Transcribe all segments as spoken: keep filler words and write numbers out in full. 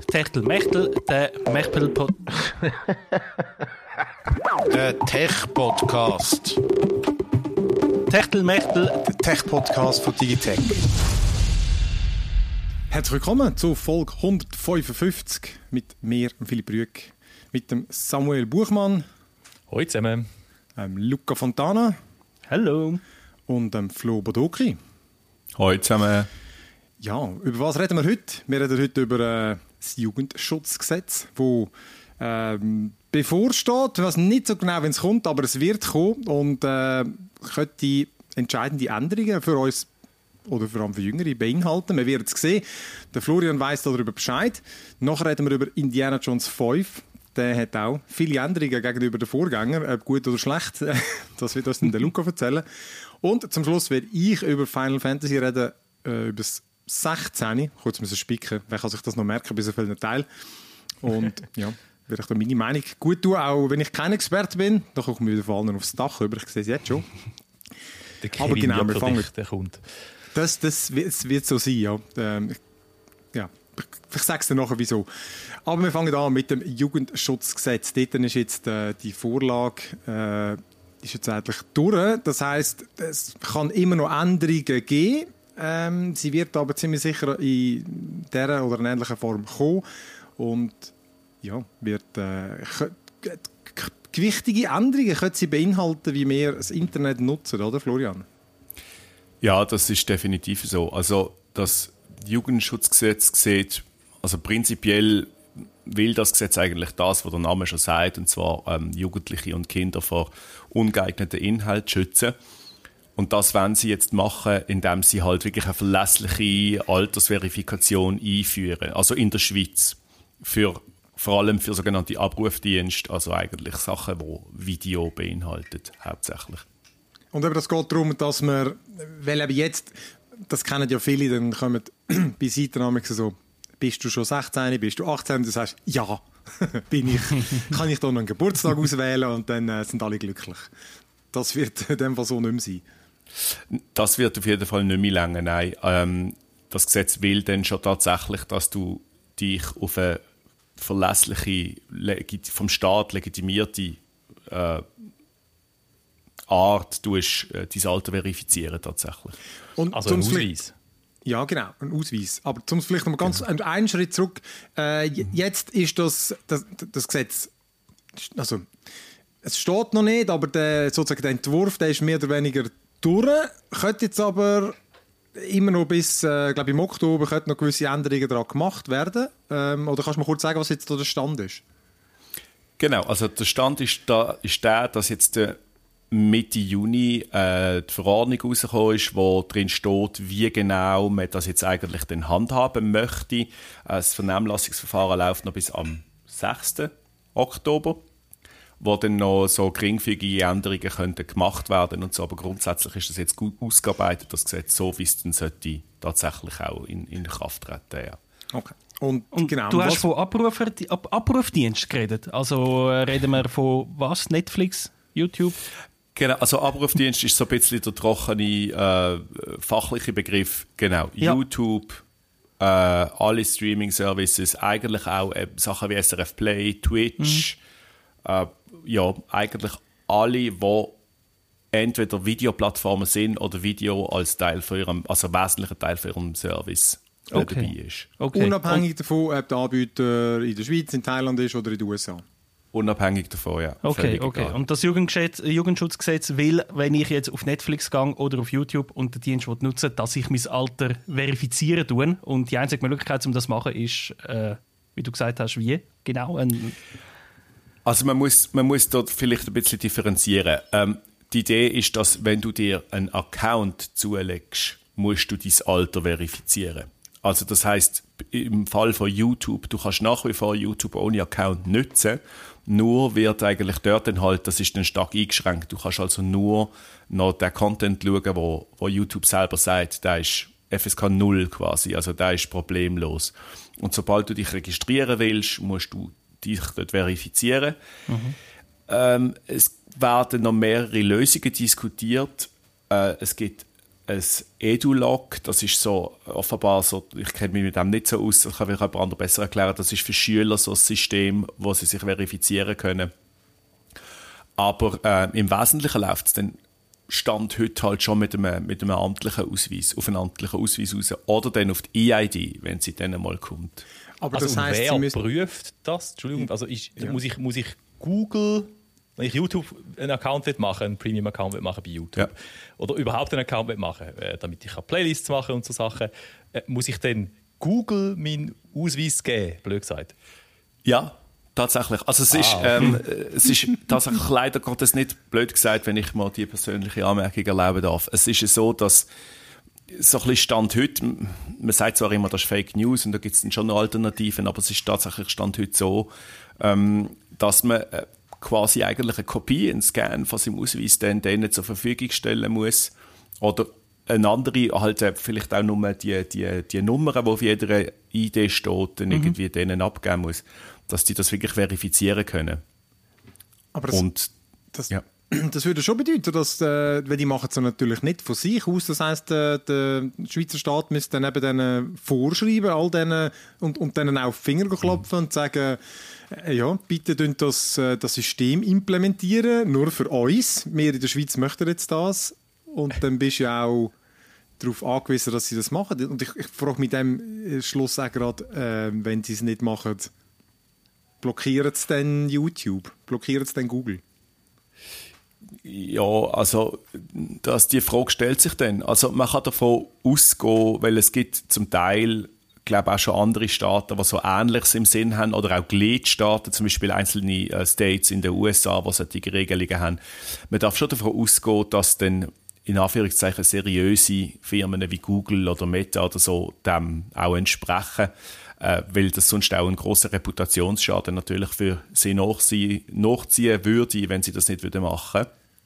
Techtelmechtel, der Mechtel-Pod... Der Tech-Podcast. Techtelmechtel, Der Tech-Podcast von Digitech. Herzlich willkommen zu Folge hundertfünfundfünfzig mit mir, Philipp Rüegg, mit dem Samuel Buchmann, Hallo zusammen, ähm, Luca Fontana hallo, und ähm, Flo Bodoki. Hallo zusammen. Ja, über was reden wir heute? Wir reden heute über äh, das Jugendschutzgesetz, das ähm, bevorsteht. Ich weiß nicht so genau, wenn es kommt, aber es wird kommen und äh, könnte entscheidende Änderungen für uns oder vor allem für Jüngere beinhalten. Wir werden es sehen. Der Florian weiss darüber Bescheid. Nachher reden wir über Indiana Jones fünf. Der hat auch viele Änderungen gegenüber den Vorgängern, ob gut oder schlecht. Das wird uns dann der Luca erzählen. Und zum Schluss werde ich über Final Fantasy reden, äh, über das sechzehn. Kurz müssen spicken. Wer kann sich das noch merken bei so vielen Teilen? Und ja, werde ich da meine Meinung gut tun, auch wenn ich kein Experte bin. Da komme ich wieder vor allem aufs Dach über. Ich sehe es jetzt schon. der Aber Kevin genau, wir fangen- Jopperdicht, der kommt. Das, das wird, es wird so sein, ja. Ähm, ja. Ich sage es dir nachher, wieso. Aber wir fangen an mit dem Jugendschutzgesetz. Dort ist jetzt äh, die Vorlage äh, ist jetzt eigentlich durch. Das heisst, es kann immer noch Änderungen geben. Ähm, sie wird aber ziemlich sicher in dieser oder einer ähnlichen Form kommen. Und ja, wird äh, k- k- gewichtige Änderungen können sie beinhalten, wie wir das Internet nutzen, oder Florian? Ja, das ist definitiv so. Also das Jugendschutzgesetz sieht, also prinzipiell will das Gesetz eigentlich das, was der Name schon sagt, und zwar ähm, Jugendliche und Kinder vor ungeeigneten Inhalt schützen. Und das wollen sie jetzt machen, indem sie halt wirklich eine verlässliche Altersverifikation einführen. Also in der Schweiz. Für, vor allem für sogenannte Abrufdienste, also eigentlich Sachen, die Video beinhaltet, hauptsächlich. Und eben, das geht darum, dass man, weil eben jetzt, das kennen ja viele, dann kommen bei Seiten so, bist du schon sechzehn, bist du achtzehn, und du sagst, ja, bin ich. Kann ich da noch einen Geburtstag auswählen und dann äh, sind alle glücklich. Das wird in dem Fall so nicht mehr sein. Das wird auf jeden Fall nicht mehr länger, nein. Ähm, das Gesetz will dann schon tatsächlich, dass du dich auf eine verlässliche, legit- vom Staat legitimierte äh, Art tust, äh, dein Alter verifizieren tatsächlich. Und Also ein zum Vielleicht- Ausweis. Ja, genau, ein Ausweis. Aber zum vielleicht noch mal ganz genau. einen Schritt zurück. Äh, j- jetzt ist das, das, das Gesetz, also es steht noch nicht, aber der, sozusagen der Entwurf, der ist mehr oder weniger durch. Könnte jetzt aber immer noch bis, äh, glaube im Oktober, könnte noch gewisse Änderungen daran gemacht werden. Ähm, oder kannst du mal kurz sagen, was jetzt da der Stand ist? Genau, also der Stand ist, da, ist der, dass jetzt äh, Mitte Juni äh, die Verordnung rausgekommen ist, wo drin steht, wie genau man das jetzt eigentlich dann handhaben möchte. Äh, das Vernehmlassungsverfahren läuft noch bis am sechsten Oktober, wo dann noch so geringfügige Änderungen könnten gemacht werden und so. Aber grundsätzlich ist das jetzt gut ausgearbeitet, das Gesetz, so wie es dann sollte tatsächlich auch in, in Kraft treten. Ja. Okay. Und, Und genau, du hast was- von Abrufer, Ab Abrufdienst geredet. Also äh, reden wir von was? Netflix, YouTube? Genau, also Abrufdienst ist so ein bisschen der trockene äh, fachliche Begriff. Genau, Ja. YouTube, äh, alle Streaming-Services, eigentlich auch äh, Sachen wie S R F Play, Twitch, äh, ja, eigentlich alle, die entweder Videoplattformen sind oder Video als Teil von ihrem, also wesentlicher Teil von ihrem Service äh, Okay. dabei ist. Okay. Unabhängig davon, ob der Anbieter in der Schweiz, in Thailand ist oder in den U S A. Unabhängig davon, ja. Okay, Völlig okay. egal. Und das Jugendgesetz, Jugendschutzgesetz will, wenn ich jetzt auf Netflix gehe oder auf YouTube und den Dienst nutze, dass ich mein Alter verifizieren tue. Und die einzige Möglichkeit, um das zu machen, ist, äh, wie du gesagt hast, wie? Genau. Ein Also man muss, man muss dort vielleicht ein bisschen differenzieren. Ähm, die Idee ist, dass wenn du dir einen Account zulegst, musst du dein Alter verifizieren. Also das heisst, im Fall von YouTube, du kannst nach wie vor YouTube ohne Account nutzen, nur wird eigentlich dort dann halt, das ist dann stark eingeschränkt. Du kannst also nur noch den Content schauen, wo, wo YouTube selber sagt, der ist F S K null quasi, also der ist problemlos. Und sobald du dich registrieren willst, musst du dich dort verifizieren. Mhm. Ähm, es werden noch mehrere Lösungen diskutiert. Äh, es gibt ein EduLog, das ist so offenbar so, ich kenne mich mit dem nicht so aus, das kann vielleicht jemand anderes besser erklären, das ist für Schüler so ein System, wo sie sich verifizieren können. Aber äh, im Wesentlichen läuft es dann Stand heute halt schon mit einem, mit einem amtlichen Ausweis, auf einen amtlichen Ausweis raus. Oder dann auf die E I D, wenn sie dann mal kommt. Aber also das heisst, wer Sie müssen... prüft das? Entschuldigung, also ich, Ja. muss, ich, muss ich Google, wenn ich YouTube einen Account will machen, einen Premium-Account will machen bei YouTube, Ja. oder überhaupt einen Account will machen, äh, damit ich Playlists machen und so Sachen, äh, muss ich dann Google meinen Ausweis geben, blöd gesagt? Ja, tatsächlich. Also es ist, Ah. ähm, es ist tatsächlich leider Gottes nicht blöd gesagt, wenn ich mal die persönliche Anmerkung erlauben darf. Es ist so, dass so ein bisschen Stand heute, man sagt zwar immer, das ist Fake News und da gibt es dann schon noch Alternativen, aber es ist tatsächlich Stand heute so, ähm, dass man äh, quasi eigentlich eine Kopie, einen Scan von seinem Ausweis dann denen zur Verfügung stellen muss oder eine andere, halt äh, vielleicht auch nur die, die, die Nummern, die auf jeder I D steht, dann irgendwie denen abgeben muss, dass die das wirklich verifizieren können. Aber das, Und das, ja. das würde schon bedeuten, dass, äh, weil die machen es natürlich nicht von sich aus, das heisst, äh, der Schweizer Staat müsste dann eben denen vorschreiben, all denen, und, und denen auch auf die Finger klopfen und sagen, äh, ja, bitte tun das, äh, das System implementieren, nur für uns. Wir in der Schweiz möchten jetzt das. Und dann bist du ja auch darauf angewiesen, dass sie das machen. Und ich, ich frage mit dem Schluss auch gerade, äh, wenn sie es nicht machen, blockieren sie dann YouTube? Blockieren sie dann Google? Ja, also das, die Frage stellt sich dann. Also man kann davon ausgehen, weil es gibt zum Teil, glaube auch schon andere Staaten, die so Ähnliches im Sinn haben, oder auch Gliedstaaten, zum Beispiel einzelne äh, States in den U S A, die solche Regelungen haben. Man darf schon davon ausgehen, dass dann in Anführungszeichen seriöse Firmen wie Google oder Meta oder so dem auch entsprechen, äh, weil das sonst auch einen grossen Reputationsschaden natürlich für sie nachziehen, nachziehen würde, wenn sie das nicht würden machen.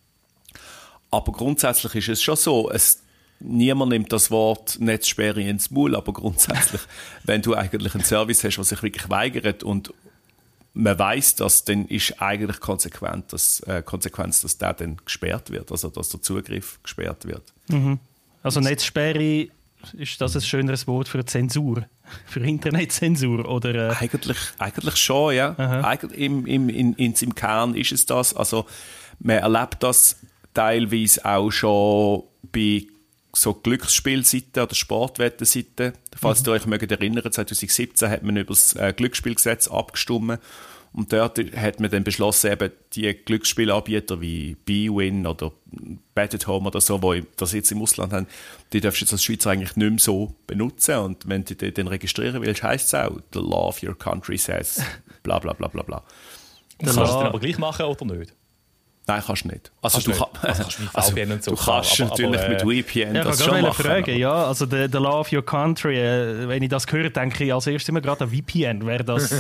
Aber grundsätzlich ist es schon so, es, niemand nimmt das Wort Netzsperre ins Maul, aber grundsätzlich, wenn du eigentlich einen Service hast, der sich wirklich weigert und man weiss das, dann ist eigentlich konsequent, dass, äh, Konsequenz, dass der dann gesperrt wird, also dass der Zugriff gesperrt wird. Mhm. Also Netzsperre, ist das ein schöneres Wort für Zensur? Für Internetzensur? Oder, äh? Eigentlich, eigentlich schon, ja. Eigentlich im, im, in, in, im Kern ist es das. Also man erlebt das teilweise auch schon bei so Glücksspielseiten oder Sportwettenseiten. Falls mhm. ihr euch mögt erinnern, zwanzig siebzehn hat man über das äh, Glücksspielgesetz abgestimmt. Und dort hat man dann beschlossen, eben die Glücksspielanbieter wie B-Win oder Bet at Home oder so, die das jetzt im Ausland haben, die darfst du jetzt als Schweizer eigentlich nicht mehr so benutzen. Und wenn du den registrieren willst, heisst es auch, the law of your country says, bla bla bla bla bla. Kannst du es dann aber gleich machen oder nicht? Nein, kannst du nicht. Also Kannst du, nicht. kann, Also kannst du mit also, V P N und so du kannst aber, natürlich aber, mit äh, V P N Ja, das ich schon kann machen. fragen, ja, also der, der Law of Your Country, äh, wenn ich das höre, denke ich als erstes immer gerade an V P N. Wäre das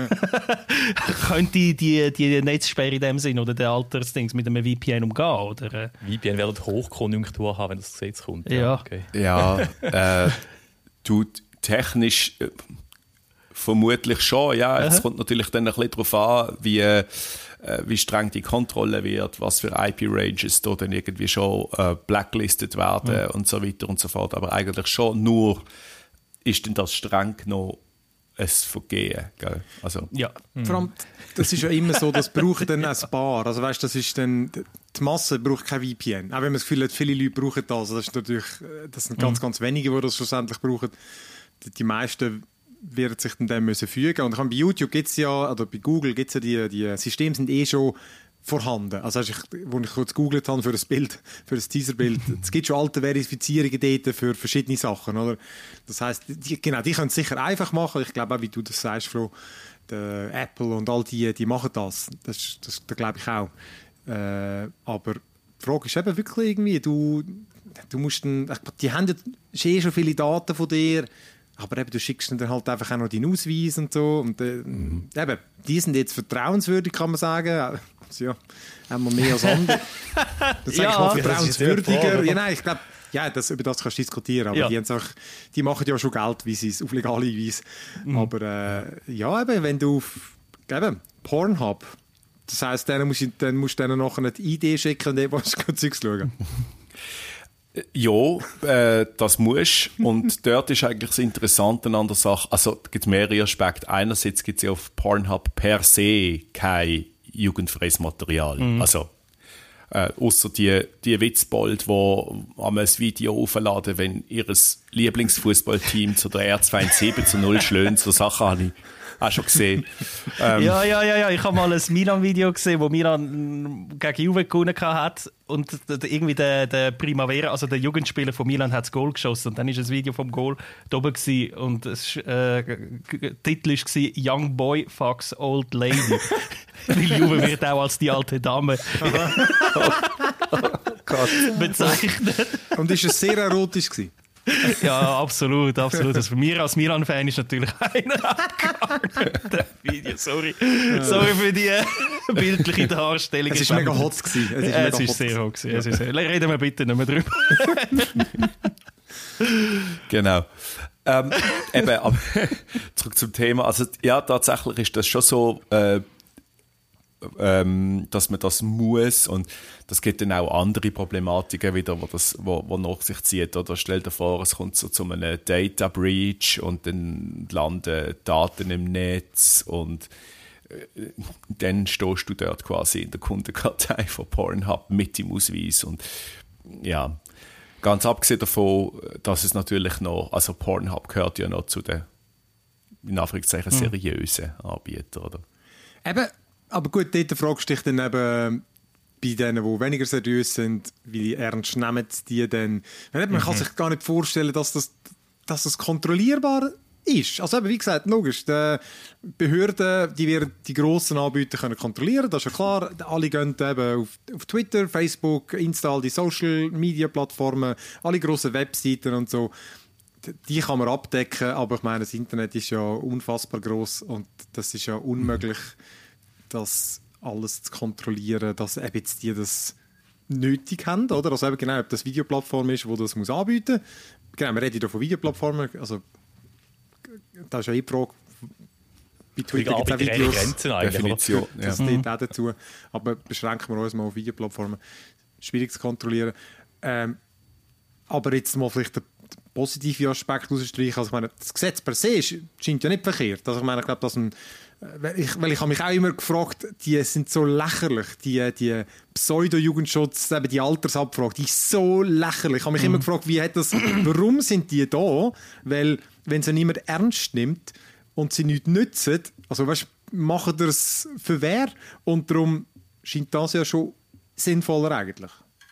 könnte die, die Netzsperre in dem Sinn oder der Altersdings mit einem V P N umgehen? Oder, äh? V P N werden Hochkonjunktur haben, wenn das Gesetz kommt. Ja. Okay. Ja, äh, du technisch äh, vermutlich schon, ja. Es kommt natürlich dann ein bisschen darauf an, wie, äh, wie streng die Kontrolle wird, was für I P-Ranges da dann irgendwie schon äh, blacklisted werden mhm. und so weiter und so fort. Aber eigentlich schon nur ist denn das streng genommen ein Vergehen, gell? Also, Ja. Vor allem, das ist ja immer so, das braucht dann ein paar. Also weißt, das ist dann, die Masse braucht kein V P N. Auch wenn man das Gefühl hat, viele Leute brauchen das. Also das ist natürlich, das sind ganz, ganz wenige, die das schlussendlich brauchen. Die meisten werden sich dann dem müssen fügen. Und bei YouTube gibt es ja, oder bei Google gibt es ja die, die Systeme sind eh schon vorhanden. Also als ich, als ich kurz gegoogelt habe für ein Bild, für ein Teaserbild, es gibt schon alte Verifizierungen dort für verschiedene Sachen, oder? Das heisst, die, genau, die können es sicher einfach machen. Ich glaube auch, wie du das sagst, Flo, der Apple und all die, die machen das. Das, das, das glaube ich auch. Äh, aber die Frage ist eben wirklich irgendwie, du, du musst dann, die haben ja eh schon viele Daten von dir, aber eben, du schickst dann halt einfach auch noch deinen Ausweis und so. Und, äh, mhm. eben, die sind jetzt vertrauenswürdig, kann man sagen. Also, ja, einmal mehr als andere. Das sage ich mal vertrauenswürdiger. Ja, nein, ich glaube, ja, das, über das kannst du diskutieren. Aber ja. die, auch, die machen ja schon Geld, wie sie es auf legale Weise. Mhm. Aber äh, ja, eben, wenn du auf eben, Pornhub, das heisst, dann musst du, dann musst du denen nachher eine I D schicken und dann musst du Zeugs schauen. Ja, äh, das musst. Und dort ist eigentlich das Interessante an der Sache, also da gibt es mehrere Aspekte. Einerseits gibt es ja auf Pornhub per se kein jugendfreies Material. Mhm. Also äh, außer die, die Witzbold, die einmal ein Video aufladen, wenn ihr Lieblingsfußballteam zu der Erzfeind sieben zu null schlägt. So Sachen habe ich auch schon gesehen. ähm, ja, ja, ja, ja. Ich habe mal ein Milan-Video gesehen, wo Milan gegen Juve gewonnen hat und irgendwie der, der Primavera, also der Jugendspieler von Milan, hat das Goal geschossen und dann ist das Video vom Goal da oben gewesen. Und das, äh, der Titel war «Young Boy fucks Old Lady». Weil Juve wird auch als die alte Dame bezeichnet. Und ist es sehr erotisch gewesen? Ja, absolut, absolut. Also für mich als Milan-Fan ist natürlich einer abgegangen. Video, sorry. Sorry für die äh, bildliche Darstellung. Es war mega hot gewesen. Es ist, äh, mega es ist hot sehr hot gewesen. Es ist sehr... Reden wir bitte nicht mehr drüber. Genau. Ähm, eben, aber zurück zum Thema. Also ja, tatsächlich ist das schon so, äh, ähm, dass man das muss, und das gibt dann auch andere Problematiken wieder, wo das wo, wo nach sich zieht. Oder stell dir vor, es kommt so zu einem Data Breach und dann landen Daten im Netz und äh, dann stehst du dort quasi in der Kundenkartei von Pornhub mit dem Ausweis. Und ja, ganz abgesehen davon, dass es natürlich noch, also Pornhub gehört ja noch zu den, in Anführungszeichen, seriösen Anbietern, oder? Eben, aber gut, dort fragst du dich dann eben bei denen, die weniger seriös sind, wie ernst nehmen die denn? Man mhm. kann sich gar nicht vorstellen, dass das, dass das kontrollierbar ist. Also eben, wie gesagt, logisch, die Behörden, die werden die grossen Anbieter können kontrollieren, das ist ja klar. Alle gehen eben auf, auf Twitter, Facebook, Insta, all die Social-Media-Plattformen, alle grossen Webseiten und so. Die kann man abdecken, aber ich meine, das Internet ist ja unfassbar gross und das ist ja unmöglich, das alles zu kontrollieren, dass eben jetzt die das nötig haben, oder? Also eben genau, ob das Videoplattform ist, die das muss anbieten muss. Genau, wir reden hier von Videoplattformen, also da ist ja eh die Frage, bei Twitter gibt es auch Videos, Grenzen Definition, ja. das steht auch dazu, aber beschränken wir uns mal auf Videoplattformen. Schwierig zu kontrollieren. Ähm, aber jetzt mal vielleicht den positiven Aspekt rausstreichen. Also ich meine, das Gesetz per se ist, scheint ja nicht verkehrt. Also ich meine, ich glaube, dass ein Weil ich, weil ich habe mich auch immer gefragt, die sind so lächerlich, die, die Pseudo-Jugendschutz, eben die Altersabfrage, die ist so lächerlich. Ich habe mich mm. immer gefragt, wie hat das, warum sind die da? Weil, wenn sie niemand ernst nimmt und sie nichts nützen, also weißt, machen das für wer? Und darum scheint das ja schon sinnvoller eigentlich.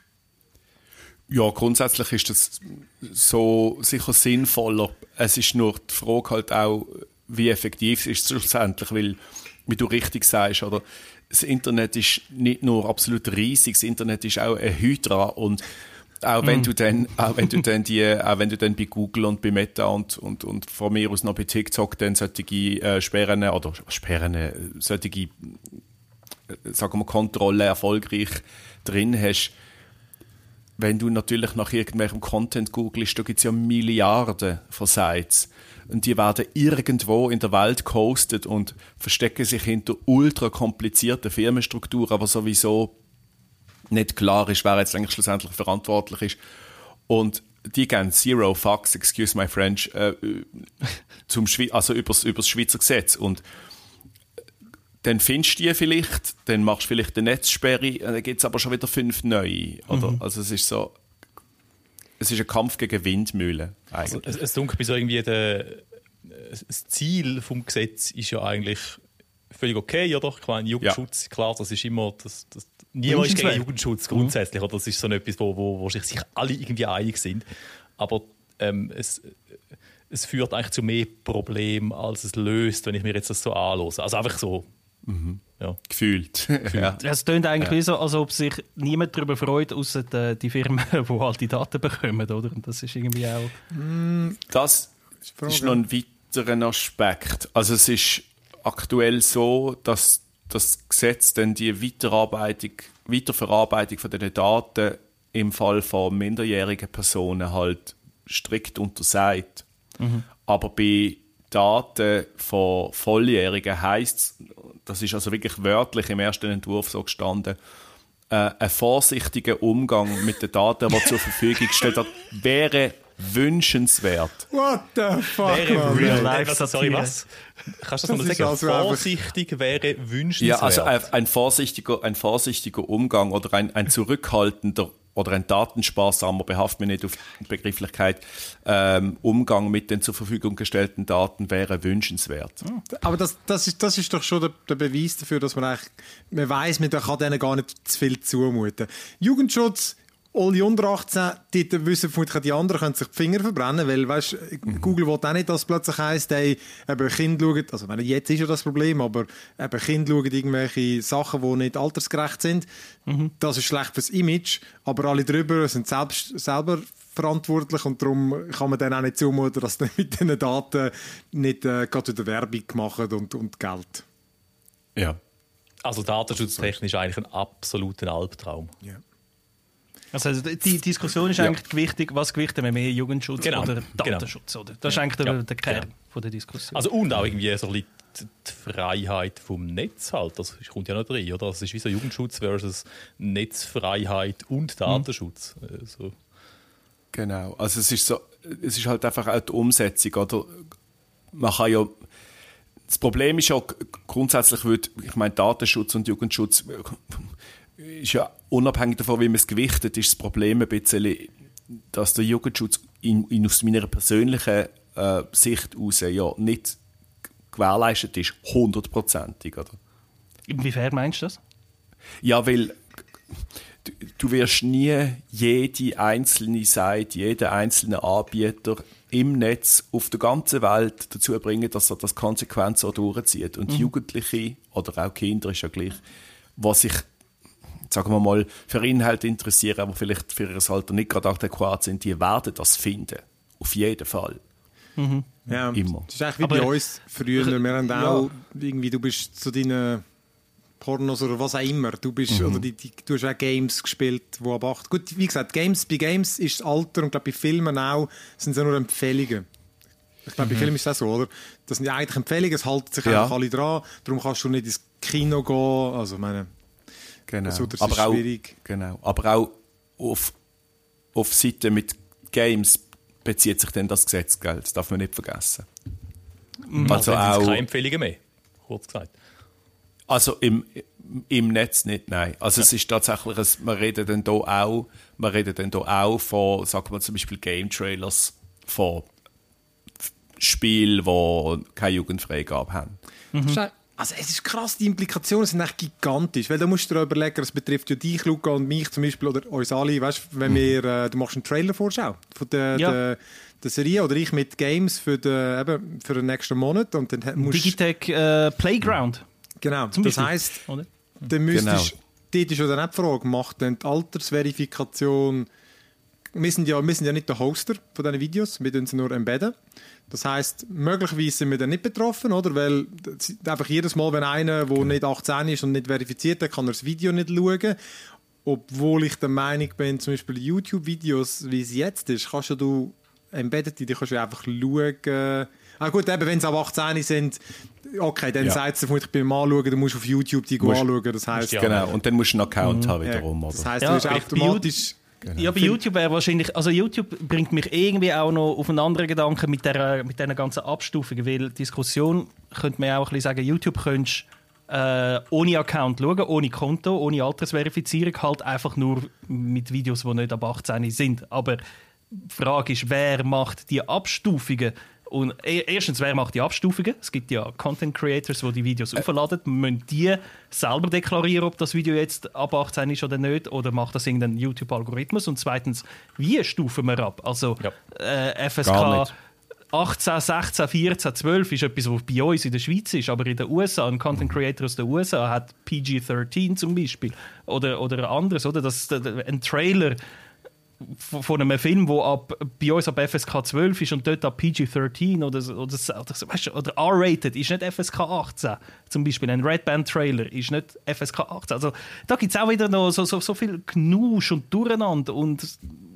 Ja, grundsätzlich ist das so sicher sinnvoller. Es ist nur die Frage halt auch, wie effektiv es ist schlussendlich, weil, wie du richtig sagst, oder, das Internet ist nicht nur absolut riesig, das Internet ist auch eine Hydra, und auch wenn mm. du dann, auch wenn du dann die, auch wenn du dann bei Google und bei Meta und, und, und von mir aus noch bei TikTok dann solche äh, Sperren oder Sperren, solche, äh, sagen wir, Kontrolle erfolgreich drin hast, wenn du natürlich nach irgendwelchem Content googelst, da gibt es ja Milliarden von Sites. Und die werden irgendwo in der Welt gehostet und verstecken sich hinter ultra komplizierten Firmenstrukturen, aber sowieso nicht klar ist, wer jetzt eigentlich schlussendlich verantwortlich ist. Und die geben zero fucks, excuse my French, äh, zum Schwe- also übers, übers Schweizer Gesetz. Und dann findest du die vielleicht, dann machst du vielleicht eine Netzsperre, dann gibt es aber schon wieder fünf neue. Oder? Mhm. Also es ist so... Es ist ein Kampf gegen Windmühlen. Also, es, es dunkelt bis irgendwie der, das Ziel des Gesetzes ist ja eigentlich völlig okay, oder? Ich meine, Jugendschutz, ja. Klar, das ist immer, das, das, niemand ist gegen Jugendschutz grundsätzlich, oder? Das ist so etwas, wo, wo, wo sich alle irgendwie einig sind. Aber ähm, es, es führt eigentlich zu mehr Problemen, als es löst, wenn ich mir jetzt das so anhöre. Also einfach so. Mhm. Ja. Gefühlt. Ja. Es klingt eigentlich ja. wie so, als ob sich niemand darüber freut, außer die, die Firmen, die halt die Daten bekommen, oder? Und das ist irgendwie auch... Das ist noch ein weiterer Aspekt. Also es ist aktuell so, dass das Gesetz dann die Weiterarbeitung, Weiterverarbeitung von den Daten im Fall von minderjährigen Personen halt strikt untersagt. Mhm. Aber bei Daten von Volljährigen heisst, das ist also wirklich wörtlich im ersten Entwurf so gestanden, äh, ein vorsichtiger Umgang mit den Daten, die zur Verfügung gestellt hat, wäre wünschenswert. What the fuck, Wäre man? real Ey. life Satire. Sorry, was? Kannst du das nochmal ist sagen? also einfach- Vorsichtig wäre wünschenswert. Ja, also ein, ein, vorsichtiger, ein vorsichtiger Umgang oder ein, ein zurückhaltender oder ein datensparsamer, behaft mir nicht auf die Begrifflichkeit, ähm, Umgang mit den zur Verfügung gestellten Daten wäre wünschenswert. Aber das, das, ist, das ist doch schon der, der Beweis dafür, dass man eigentlich, man weiss, man kann denen gar nicht zu viel zumuten. Jugendschutz, alle unter achtzehn, die wissen vermutlich, die anderen können sich die Finger verbrennen, weil, weißt, mhm. Google will auch nicht, dass es plötzlich heisst, hey, eben Kinder schauen, also wenn, jetzt ist ja das Problem, aber eben Kinder schauen irgendwelche Sachen, die nicht altersgerecht sind. Mhm. Das ist schlecht fürs Image, aber alle drüber sind selbst, selber verantwortlich und darum kann man dann auch nicht zumuten, dass sie mit diesen Daten nicht äh, gerade wieder Werbung machen und, und Geld. Ja. Also datenschutztechnisch eigentlich ein absoluter Albtraum. Ja. Also die Diskussion ist Ja. eigentlich wichtig, was gewichten wir mehr, Jugendschutz Genau, oder genau. Datenschutz? Oder? Das ist eigentlich der, Ja, der Kern genau. von der Diskussion. Also und auch irgendwie so ein bisschen die Freiheit vom Netz halt. Das kommt ja noch rein, oder? Das ist wie so Jugendschutz versus Netzfreiheit und Datenschutz. Mhm. Also. Genau. Also es ist so, es ist halt einfach auch die Umsetzung, oder? Man kann ja, das Problem ist ja grundsätzlich, wird, ich meine, Datenschutz und Jugendschutz ist ja unabhängig davon, wie man es gewichtet, ist das Problem ein bisschen, dass der Jugendschutz in, in aus meiner persönlichen äh, Sicht aus ja nicht gewährleistet ist, hundertprozentig, oder? Inwiefern meinst du das? Ja, weil du, du wirst nie jede einzelne Seite, jeden einzelnen Anbieter im Netz auf der ganzen Welt dazu bringen, dass er das konsequent so durchzieht. Und mhm. Jugendliche oder auch Kinder ist ja gleich, was sich, sagen wir mal, für Inhalte interessieren, aber vielleicht für ihr Alter nicht gerade adäquat sind, die werden das finden. Auf jeden Fall. Mhm. Ja, immer. Das ist eigentlich wie aber, bei uns früher. Wir haben ja. auch irgendwie, du bist zu deinen Pornos oder was auch immer. Du, bist, mhm. oder die, die, du hast auch Games gespielt, die ab acht. Gut, wie gesagt, Games, bei Games ist das Alter und glaube bei Filmen auch, sind es ja nur Empfehlungen. Ich glaube, mhm. bei Filmen ist das so, oder? Das sind ja eigentlich Empfehlungen, es halten sich ja. einfach alle dran. Darum kannst du nicht ins Kino gehen. Also, meine, genau. also, das aber ist auch, schwierig. Genau. Aber auch auf, auf Seiten mit Games bezieht sich dann das Gesetz, gell? Das darf man nicht vergessen. Mhm. Also, also auch keine Empfehlungen mehr, kurz gesagt. Also im, im Netz nicht, nein. Also ja. es ist tatsächlich, ein, man redet dann hier auch, man redet dann hier auch von, sagen wir zum Beispiel Game-Trailers, von Spielen, die keine Jugendfreigabe haben. Mhm. Also es ist krass, die Implikationen sind echt gigantisch, weil da musst du dir überlegen, es betrifft ja dich, Luca, und mich zum Beispiel, oder uns alle, weißt, wenn mhm. wir, äh, du machst einen Trailer-Vorschau von der, ja. der, der Serie, oder ich mit Games für den, eben, für den nächsten Monat. Und dann musst Digitech äh, Playground. Genau, zum das Beispiel. heisst, oder? dann müsstest, genau. dort ist ja dann auch die Frage, macht dann die Altersverifikation, wir sind ja, wir sind ja nicht der Hoster von diesen Videos, wir tun sie nur embedden. Das heisst, möglicherweise sind wir dann nicht betroffen, oder? Weil einfach jedes Mal, wenn einer, der nicht achtzehn ist und nicht verifiziert ist, kann er das Video nicht schauen. Obwohl ich der Meinung bin, zum Beispiel YouTube-Videos, wie es jetzt ist, kannst du embedded, die kannst du einfach schauen. Ah gut, eben, wenn sie ab achtzehn sind, okay, dann ja. sagt sie vermutlich beim Anschauen, du musst auf YouTube die musst, anschauen. Das heisst, ja, genau, und dann musst du einen Account mhm. haben wiederum. Ja. Oder? Das heisst, ja, du hast automatisch... Genau. Ja, bei YouTube wäre wahrscheinlich, also YouTube bringt mich irgendwie auch noch auf einen anderen Gedanken mit der mit diesen ganzen Abstufungen, weil Diskussion könnte man auch ein bisschen sagen, YouTube könntest äh, ohne Account schauen, ohne Konto, ohne Altersverifizierung, halt einfach nur mit Videos, die nicht ab achtzehn sind. Aber die Frage ist, wer macht die Abstufungen? Und erstens, wer macht die Abstufungen? Es gibt ja Content Creators, die die Videos äh. aufladen. Müssen die selber deklarieren, ob das Video jetzt ab achtzehn ist oder nicht? Oder macht das irgendein YouTube-Algorithmus? Und zweitens, wie stufen wir ab? Also ja. äh, F S K achtzehn, sechzehn, vierzehn, zwölf ist etwas, was bei uns in der Schweiz ist, aber in den U S A, ein Content Creator aus den U S A hat P G dreizehn zum Beispiel. Oder, oder anderes, oder? Das, ein Trailer von einem Film, der ab, bei uns ab F S K zwölf ist und dort ab P G dreizehn oder, oder, oder, weißt du, oder R-rated ist nicht F S K achtzehn. Zum Beispiel ein Red Band Trailer ist nicht F S K achtzehn. Also da gibt es auch wieder noch so, so, so viel Knusch und Durcheinander. Und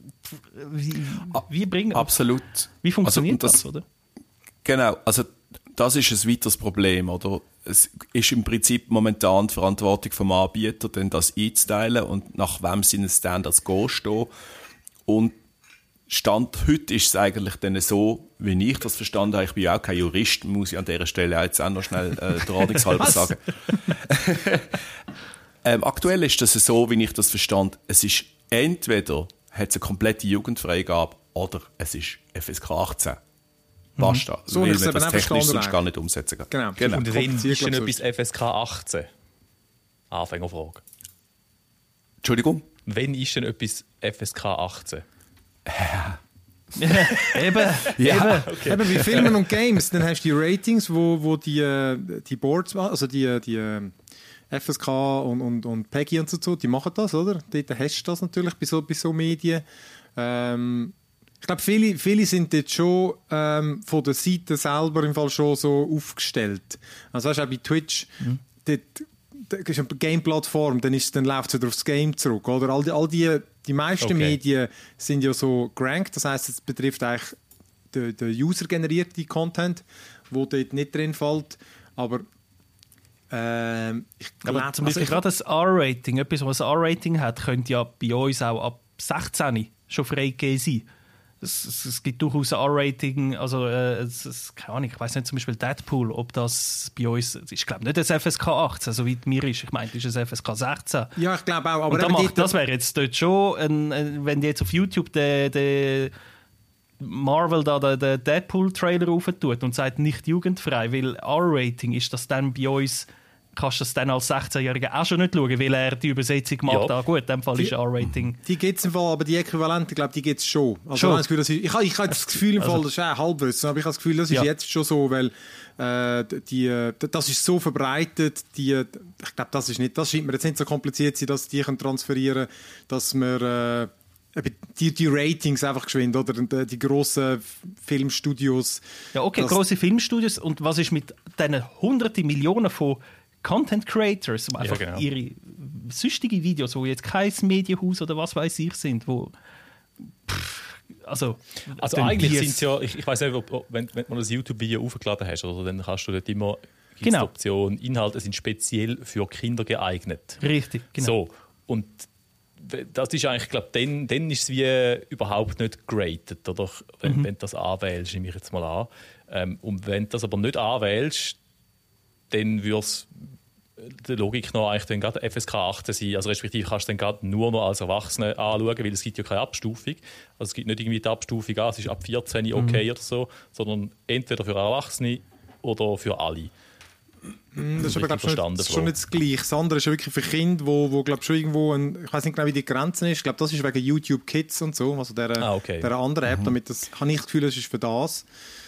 wie, wie bringen Absolut. Wie funktioniert also, das, das, oder? Genau, also das ist ein weiteres Problem, oder? Es ist im Prinzip momentan die Verantwortung vom Anbieter, denn das einzuteilen und nach wem seine Standards gehen. Und Stand heute ist es eigentlich dann so, wie ich das verstanden habe, ich bin ja auch kein Jurist, muss ich an dieser Stelle jetzt auch noch schnell äh, der Ordnungshalber sagen. ähm, aktuell ist das so, wie ich das verstand, es ist entweder hat es eine komplette Jugendfreigabe oder es ist F S K achtzehn. Basta. Mhm. So, weil man das technisch sonst gar nicht umsetzen kann. Genau. genau. Und wenn ist denn etwas F S K achtzehn? Anfängerfrage. Entschuldigung? Wenn ist denn etwas F S K achtzehn? eben, ja, eben. Okay. Eben wie Filmen und Games, dann hast du die Ratings, wo, wo die, die Boards, also die, die F S K und, und, und PEGI und so, die machen das, oder? Dort hast du das natürlich bei so, bei so Medien. Ähm, ich glaube, viele, viele sind dort schon ähm, von der Seite selber im Fall schon so aufgestellt. Also weißt du, auch bei Twitch, mhm. dort, das ist eine Game-Plattform, dann, dann läuft es wieder aufs Game zurück. Oder? All die, all die, die meisten okay. Medien sind ja so gerankt, das heisst, es betrifft eigentlich den, den user-generierten Content, der dort nicht drin fällt. Aber, ähm, ich Aber glaub, zum Beispiel also gerade das R-Rating, etwas, was ein R-Rating hat, könnte ja bei uns auch ab sechzehn schon freigegeben sein. Es, es, es gibt durchaus ein R-Rating, also äh, es, es, keine Ahnung, ich weiss nicht, zum Beispiel Deadpool, ob das bei uns, ich glaube nicht das F S K achtzehn, so weit mir ist, ich meine, das ist ein F S K sechzehn. Ja, ich glaube auch. Aber und da macht, das wäre jetzt dort schon, ein, ein, wenn die jetzt auf YouTube den, den Marvel da den, den Deadpool-Trailer raufentut und sagt, nicht jugendfrei, weil R-Rating ist das dann bei uns, kannst du das dann als sechzehnjähriger auch schon nicht schauen, weil er die Übersetzung macht. Ja. Ah, gut, in dem Fall die, ist R-Rating. Die gibt es im Fall, aber die Äquivalente, glaube ich, gibt es schon. Also schon. Ich, das ist, ich, ich, ich habe das Gefühl, im Fall, also, das ist auch Halbwissen, aber ich habe das Gefühl, das ist ja. jetzt schon so, weil äh, die, das ist so verbreitet, die, ich glaube, das ist nicht, das scheint mir jetzt nicht so kompliziert sein, dass die können transferieren, dass man äh, die, die Ratings einfach geschwind, oder die, die grossen Filmstudios. Ja, okay, grosse Filmstudios. Und was ist mit diesen hunderten Millionen von Content Creators, die einfach ja, genau. ihre süchtigen Videos, wo jetzt kein Medienhaus oder was weiß ich sind, wo pff, also, also eigentlich sind es ja, ich, ich weiß nicht, ob, wenn, wenn man ein YouTube-Video aufgeladen hast, oder, dann kannst du dort immer genau. die Option, Inhalte sind speziell für Kinder geeignet. Richtig, genau. So, und das ist eigentlich, ich glaube, dann, dann ist es wie überhaupt nicht geratet, oder? Wenn, mhm. wenn du das anwählst, nehme ich jetzt mal an. Ähm, und wenn du das aber nicht anwählst, dann würde es der Logik noch eigentlich dann gerade F S K achtzehn sein. Also respektive kannst du dann gerade nur noch als Erwachsene anschauen, weil es gibt ja keine Abstufung. Also es gibt nicht irgendwie die Abstufung, ah, es ist ab vierzehn okay mhm. oder so, sondern entweder für Erwachsene oder für alle. Das ist aber, glaube ich, schon, schon nicht das Gleiche. Das andere ist ja wirklich für Kinder, wo, wo glaube schon irgendwo, ein, ich weiß nicht genau, wie die Grenze ist. Ich glaube, das ist wegen YouTube Kids und so, also der, ah, okay. der andere App. Mhm. Damit das, habe ich das Gefühl, das ist für das.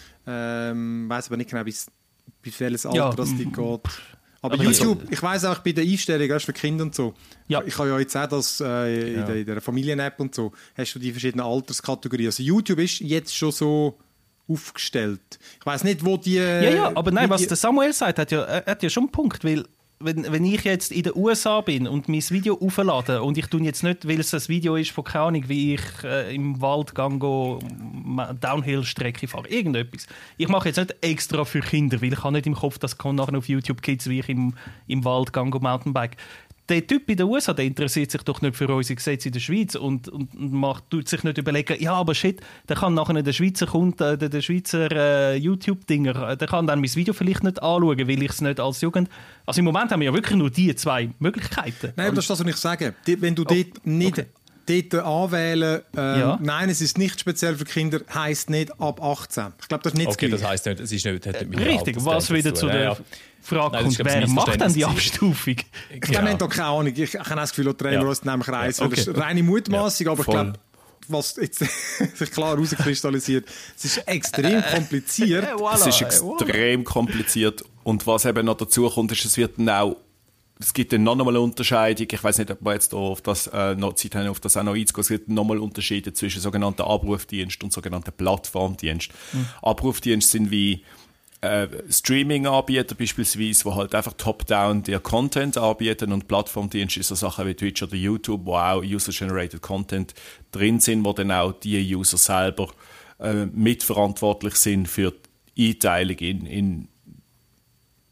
Ähm, weiß aber nicht genau, bis bei welches Alter ja. das die geht. Aber, aber YouTube, ich weiss auch bei der Einstellung, erst für Kinder und so. Ja. Ich habe ja jetzt auch das äh, in, ja. der, in der Familien-App und so, hast du die verschiedenen Alterskategorien. Also YouTube ist jetzt schon so aufgestellt. Ich weiss nicht, wo die... Ja, ja, aber nein, was der Samuel sagt, hat ja, hat ja schon einen Punkt, weil wenn, wenn ich jetzt in den U S A bin und mein Video auflade und ich tue jetzt nicht, weil es ein Video ist von keine Ahnung, wie ich äh, im Wald gehe, Downhill-Strecke fahre, irgendetwas. Ich mache jetzt nicht extra für Kinder, weil ich habe nicht im Kopf, das kommt nachher auf YouTube Kids, wie ich im, im Wald gehe, Mountainbike. Der Typ in den U S A, der interessiert sich doch nicht für unsere Gesetze in der Schweiz und, und, und macht, tut sich nicht überlegen, ja, aber shit, der kann nachher der Schweizer Kunde, der, der Schweizer äh, YouTube-Dinger, der kann dann mein Video vielleicht nicht anschauen, weil ich es nicht als Jugend... Also im Moment haben wir ja wirklich nur diese zwei Möglichkeiten. Nein, aber das ist das, was ich sage. Wenn du oh, dort nicht... Okay. Dort anwählen, ähm, ja. nein, es ist nicht speziell für Kinder, heisst nicht ab achtzehn. Ich glaube, das ist nicht okay, das heisst nicht, es ist nicht, hat nicht mit Richtig, was wieder zu, zu der ja, ja. Frage nein, kommt, wer macht denn die Abstufung? Ich glaube, wir haben da keine Ahnung. Ich habe das Gefühl, die drehen wir uns nämlich rein. Okay. Das ist reine Mutmaßung, ja, aber voll. Ich glaube, was jetzt sich klar herauskristallisiert, es ist extrem kompliziert. Äh, voilà, es ist extrem kompliziert und was eben noch dazu kommt, ist, es wird dann auch Es gibt dann noch einmal eine Unterscheidung, ich weiss nicht, ob wir jetzt auf das, äh, noch Zeit haben, auf das auch noch einzugehen, es gibt noch einmal Unterschiede zwischen sogenannten Abrufdienst und sogenannten Plattformdienst. Mhm. Abrufdienst sind wie äh, Streaming-Anbieter beispielsweise, die halt einfach top-down dir Content anbieten und Plattformdienst ist so Sachen wie Twitch oder YouTube, wo auch User-Generated Content drin sind, wo dann auch die User selber äh, mitverantwortlich sind für die Einteilung in, in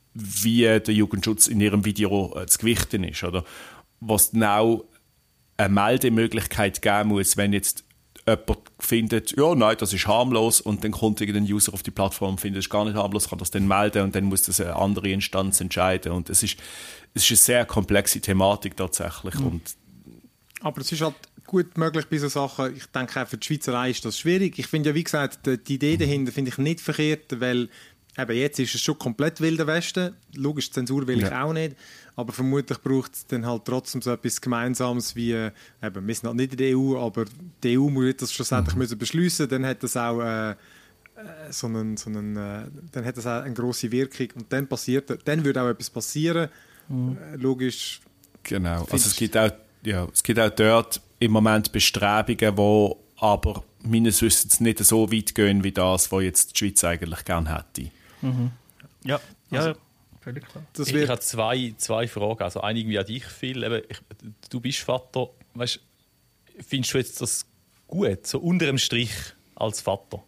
wie der Jugendschutz in ihrem Video äh, zu gewichten ist. Oder was dann auch eine Meldemöglichkeit geben muss, wenn jetzt jemand findet, ja, nein, das ist harmlos, und dann kommt irgendein User auf die Plattform und findet, das ist gar nicht harmlos, kann das dann melden, und dann muss das eine andere Instanz entscheiden. Und es ist, es ist eine sehr komplexe Thematik tatsächlich. Mhm. Und aber es ist halt gut möglich bei solchen Sachen. Ich denke, auch für die Schweizerei ist das schwierig. Ich finde ja, wie gesagt, die Idee dahinter finde ich nicht verkehrt, weil eben jetzt ist es schon komplett Wilder Westen. Logisch, Zensur will ich ja. auch nicht. Aber vermutlich braucht es dann halt trotzdem so etwas Gemeinsames wie, eben, wir sind halt nicht in der E U, aber die E U muss das schlussendlich mhm. müssen beschliessen. Dann hat das auch äh, so einen, so einen, äh, dann hat das auch eine grosse Wirkung. Und dann passiert, dann würde auch etwas passieren. Mhm. Äh, logisch. Genau. Also es gibt auch, ja, es gibt auch dort im Moment Bestrebungen, die aber meines Wissens nicht so weit gehen wie das, was jetzt die Schweiz eigentlich gerne hätte. Mhm. Ja, ja. Also, völlig klar. Ich, ich habe zwei, zwei Fragen. Also eine irgendwie an dich, Phil. Eben, ich, du bist Vater. Weißt, findest du jetzt das gut, so unter dem Strich als Vater?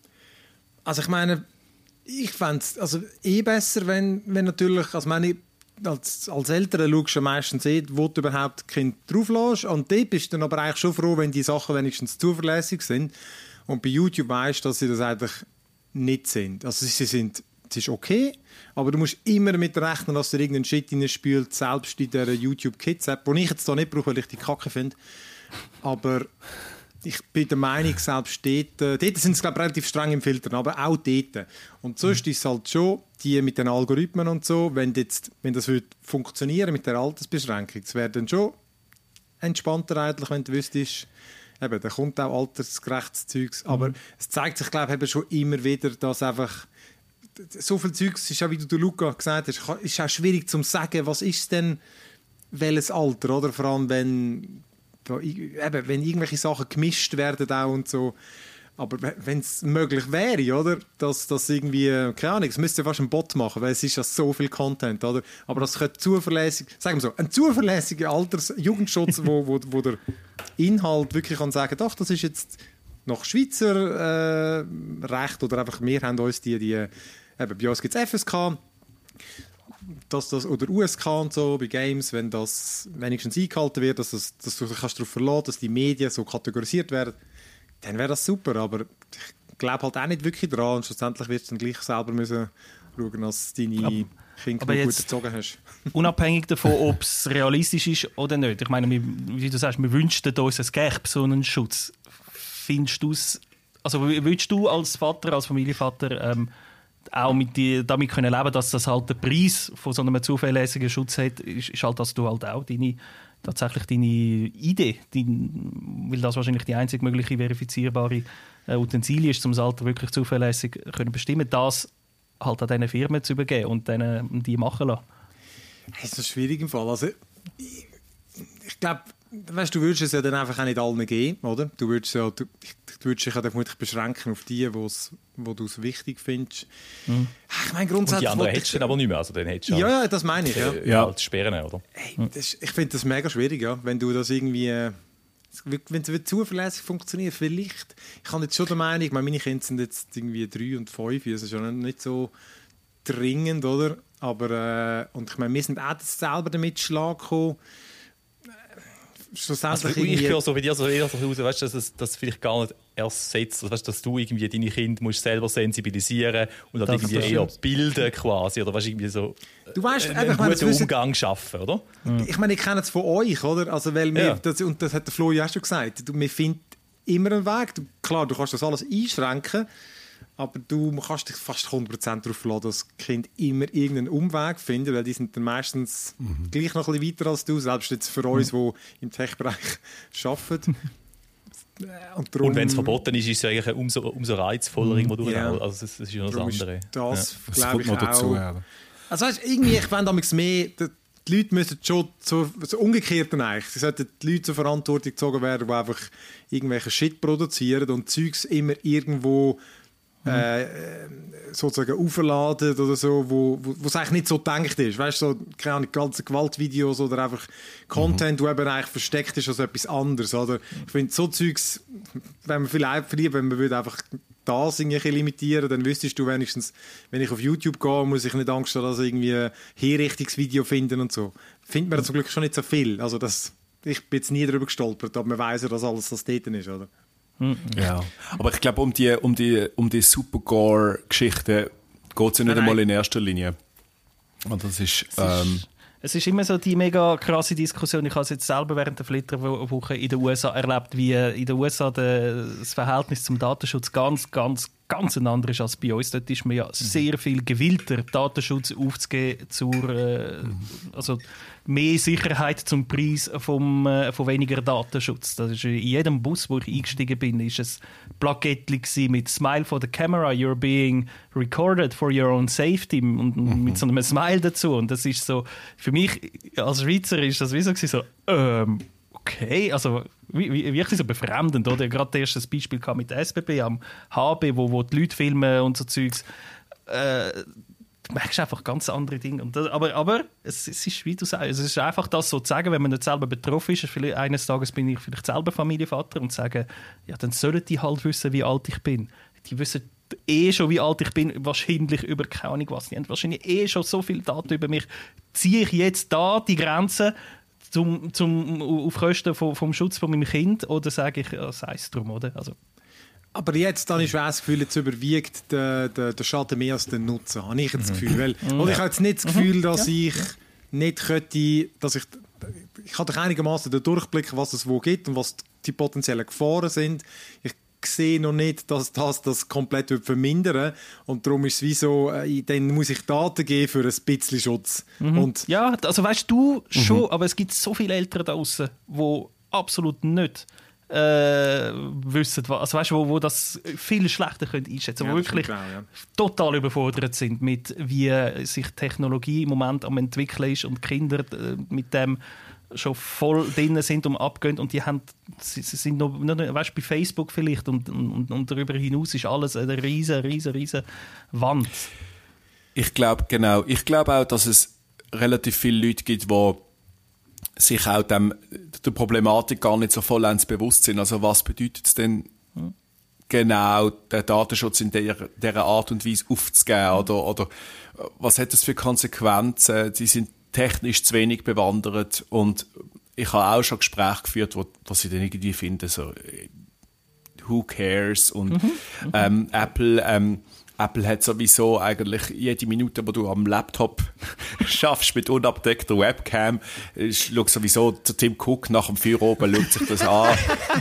Also ich meine, ich fände es also eh besser, wenn, wenn natürlich, also meine, als, als Eltern schaust du meistens eh, wo du überhaupt das Kind drauf lässt. Und dort bist du dann aber eigentlich schon froh, wenn die Sachen wenigstens zuverlässig sind. Und bei YouTube weißt du, dass sie das eigentlich nicht sind. Also sie sind, es ist okay, aber du musst immer damit rechnen, dass dir irgendein Shit reinspült, selbst in der YouTube Kids App, die ich jetzt da nicht brauche, weil ich die Kacke finde. Aber ich bin der Meinung, selbst dort, äh, dort sind sie glaube ich relativ streng im Filtern, aber auch dort. Und sonst ist es halt schon, die mit den Algorithmen und so, wenn, jetzt, wenn das würde funktionieren mit der Altersbeschränkung, es wäre dann schon entspannter eigentlich, wenn du wüsstest, eben, da kommt auch altersgerechtes Zeugs, aber mhm. es zeigt sich, glaube ich, schon immer wieder, dass einfach so viel Zeugs ist, auch wie du Luca gesagt hast, ist auch schwierig zu sagen, was ist denn welches Alter, oder? Vor allem, wenn, eben, wenn irgendwelche Sachen gemischt werden auch und so. Aber wenn es möglich wäre, oder? Dass das irgendwie, keine Ahnung, es müsste ja fast ein Bot machen, weil es ist ja so viel Content, oder? Aber das könnte zuverlässig, sagen wir so, ein zuverlässiger Alters-Jugendschutz, wo, wo, wo der Inhalt wirklich kann sagen, ach, das ist jetzt nach Schweizer äh, Recht, oder einfach, wir haben uns die, die eben, bei uns gibt es F S K, dass das, oder U S K und so, bei Games, wenn das wenigstens eingehalten wird, dass, das, dass du dich darauf verlassen kannst, dass die Medien so kategorisiert werden, dann wäre das super, aber ich glaube halt auch nicht wirklich dran und schlussendlich wirst du dann gleich selber müssen schauen, dass deine aber, Kinder aber gut jetzt, erzogen hast. Unabhängig davon, ob es realistisch ist oder nicht. Ich meine, wie du sagst, wir wünschten uns, es gäbe so einen Schutz. Findest du es, also würdest du als Vater, als Familienvater ähm, auch mit die, damit können leben, dass das halt der Preis von so einem zuverlässigen Schutz hat, ist, ist halt, dass du halt auch deine, tatsächlich deine Idee, dein, weil das wahrscheinlich die einzig mögliche verifizierbare äh, Utensilie ist, um das Alter wirklich zuverlässig können bestimmen, das halt an diesen Firmen zu übergeben und denen, die machen lassen. Das ist ein schwieriger Fall. Also, ich, ich glaube, weißt, du würdest es ja dann einfach auch nicht allen geben, oder? Du würdest, ja, du, du würdest dich ja vermutlich beschränken auf die, wo du es wichtig findest. Mhm. Ich meine, grundsätzlich... Und die anderen hättest du dann aber nicht mehr, also dann hättest du ja, ja, das meine ich, ja. Äh, ja. Halt Sperren, oder? Hey, das, ich finde das mega schwierig, ja, wenn du das irgendwie... Wenn es zuverlässig funktioniert, vielleicht... Ich habe jetzt schon der Meinung, meine Kinder sind jetzt irgendwie drei und fünf, das ist schon nicht so dringend, oder? Aber, äh, und ich meine, wir sind auch selber damit Schlag gekommen. Also ich höre so bei dir so eher so raus, weißt, dass es das vielleicht gar nicht ersetzt, weißt, dass du irgendwie deine Kinder musst selber sensibilisieren und dann irgendwie eher bilden quasi, oder weißt, irgendwie so du weißt, einen einfach, guten wissen, Umgang schaffen, oder? Ich meine, ich kenne es von euch, oder? Also, weil wir, ja. das, und das hat der Flo ja auch schon gesagt, wir finden immer einen Weg. Du, klar, du kannst das alles einschränken, aber du kannst dich fast hundert Prozent darauf verlassen, dass das Kind immer irgendeinen Umweg findet, weil die sind dann meistens mhm. gleich noch ein bisschen weiter als du, selbst jetzt für uns, die mhm. im Tech-Bereich arbeiten. Und, und wenn es verboten ist, ist es eigentlich umso, umso reizvoller irgendwo durch. Yeah. Also das, das ist ja das andere. Das, ja. glaube ich, noch dazu, auch. Ja. Also weißt, irgendwie, ich fände damals mehr, die Leute müssen schon so, so umgekehrt eigentlich. Sie sollten die Leute zur Verantwortung gezogen werden, die einfach irgendwelche Shit produzieren und Zeugs immer irgendwo Mhm. Äh, sozusagen aufladen oder so, wo wo es eigentlich nicht so gedacht ist. Weißt du, so, keine Ahnung, ganze Gewaltvideos oder einfach Content, mhm. wo eben eigentlich versteckt ist als etwas anderes. Oder? Ich finde, so Zeugs, wenn man vielleicht, wenn man würde einfach das irgendwie limitieren, dann wüsstest du wenigstens, wenn ich auf YouTube gehe, muss ich nicht Angst haben, dass ich irgendwie ein Hinrichtungsvideo finden und so. Findet man zum Glück schon nicht so viel. Also das, ich bin jetzt nie darüber gestolpert, aber man weiss ja, dass alles das dort ist, oder? Ja, aber ich glaube, um die, um die, um die Super-Gore-Geschichte geht es ja nicht Nein. einmal in erster Linie. Und das ist... Ähm, Es ist immer so die mega krasse Diskussion. Ich habe es jetzt selber während der Flitterwoche in den U S A erlebt, wie in den U S A das Verhältnis zum Datenschutz ganz, ganz, ganz ein anderes ist als bei uns. Dort ist mir ja sehr viel gewillter, Datenschutz aufzugeben zur, äh, also mehr Sicherheit zum Preis vom, äh, von weniger Datenschutz. Das ist in jedem Bus, wo ich eingestiegen bin, ist es Plakettchen mit Smile for the camera, you're being recorded for your own safety und mhm. mit so einem Smile dazu. Und das ist so, für mich als Schweizer ist das wie so, so ähm, okay, also wie, wie, wirklich so befremdend, oder? Gerade erst das Beispiel mit der S B B am H B, wo, wo die Leute filmen und so Zeugs. Äh, du merkst einfach ganz andere Dinge. Und das, aber aber es, es ist, wie du sagst, es ist einfach das so zu sagen, wenn man nicht selber betroffen ist. Vielleicht eines Tages bin ich vielleicht selber Familienvater und sage, ja, dann sollen die halt wissen, wie alt ich bin. Die wissen eh schon, wie alt ich bin, wahrscheinlich über keine Ahnung was. Die haben wahrscheinlich eh schon so viele Daten über mich. Ziehe ich jetzt da die Grenze zum, zum, auf Kosten vom, vom Schutz von meinem Kind oder sage ich, ja, sei es drum, oder? Also, aber jetzt habe ich schwer das Gefühl, jetzt überwiegt der, der, der Schaden mehr als der Nutzen, habe ich jetzt das Gefühl. Weil, Mhm. oder ich habe jetzt nicht das Gefühl, dass Ja. ich nicht könnte, dass ich, ich kann doch einigermaßen den Durchblick, was es wo gibt und was die potenziellen Gefahren sind. Ich sehe noch nicht, dass das das komplett vermindern wird. Und darum ist es wie so, äh, dann muss ich Daten geben für ein bisschen Schutz. Mhm. Und ja, also weißt du schon, mhm. aber es gibt so viele Eltern da draußen, die absolut nicht äh, wissen, also weißt du, wo, wo das viel schlechter können einschätzen, Ja, wo das wirklich stimmt auch, ja. total überfordert sind mit, wie sich Technologie im Moment am entwickeln ist und Kinder äh, mit dem schon voll drin sind und abgehen und die haben, sie, sie sind noch, noch weißt du, bei Facebook vielleicht und, und, und darüber hinaus ist alles eine riesen, riesen, riesen Wand. Ich glaube, genau. Ich glaube auch, dass es relativ viele Leute gibt, die sich auch dem, der Problematik gar nicht so vollends bewusst sind. Also was bedeutet es denn hm. genau, den Datenschutz in der, dieser Art und Weise aufzugeben? Oder, oder was hat das für Konsequenzen? Die sind technisch zu wenig bewandert und ich habe auch schon Gespräche geführt, wo, wo sie dann irgendwie finden, so who cares und mhm, ähm, Apple ähm, Apple hat sowieso eigentlich jede Minute, wo du am Laptop schaffst mit unabdeckter Webcam, schaut sowieso der Tim Cook nach dem Feuer oben, schaut sich das an.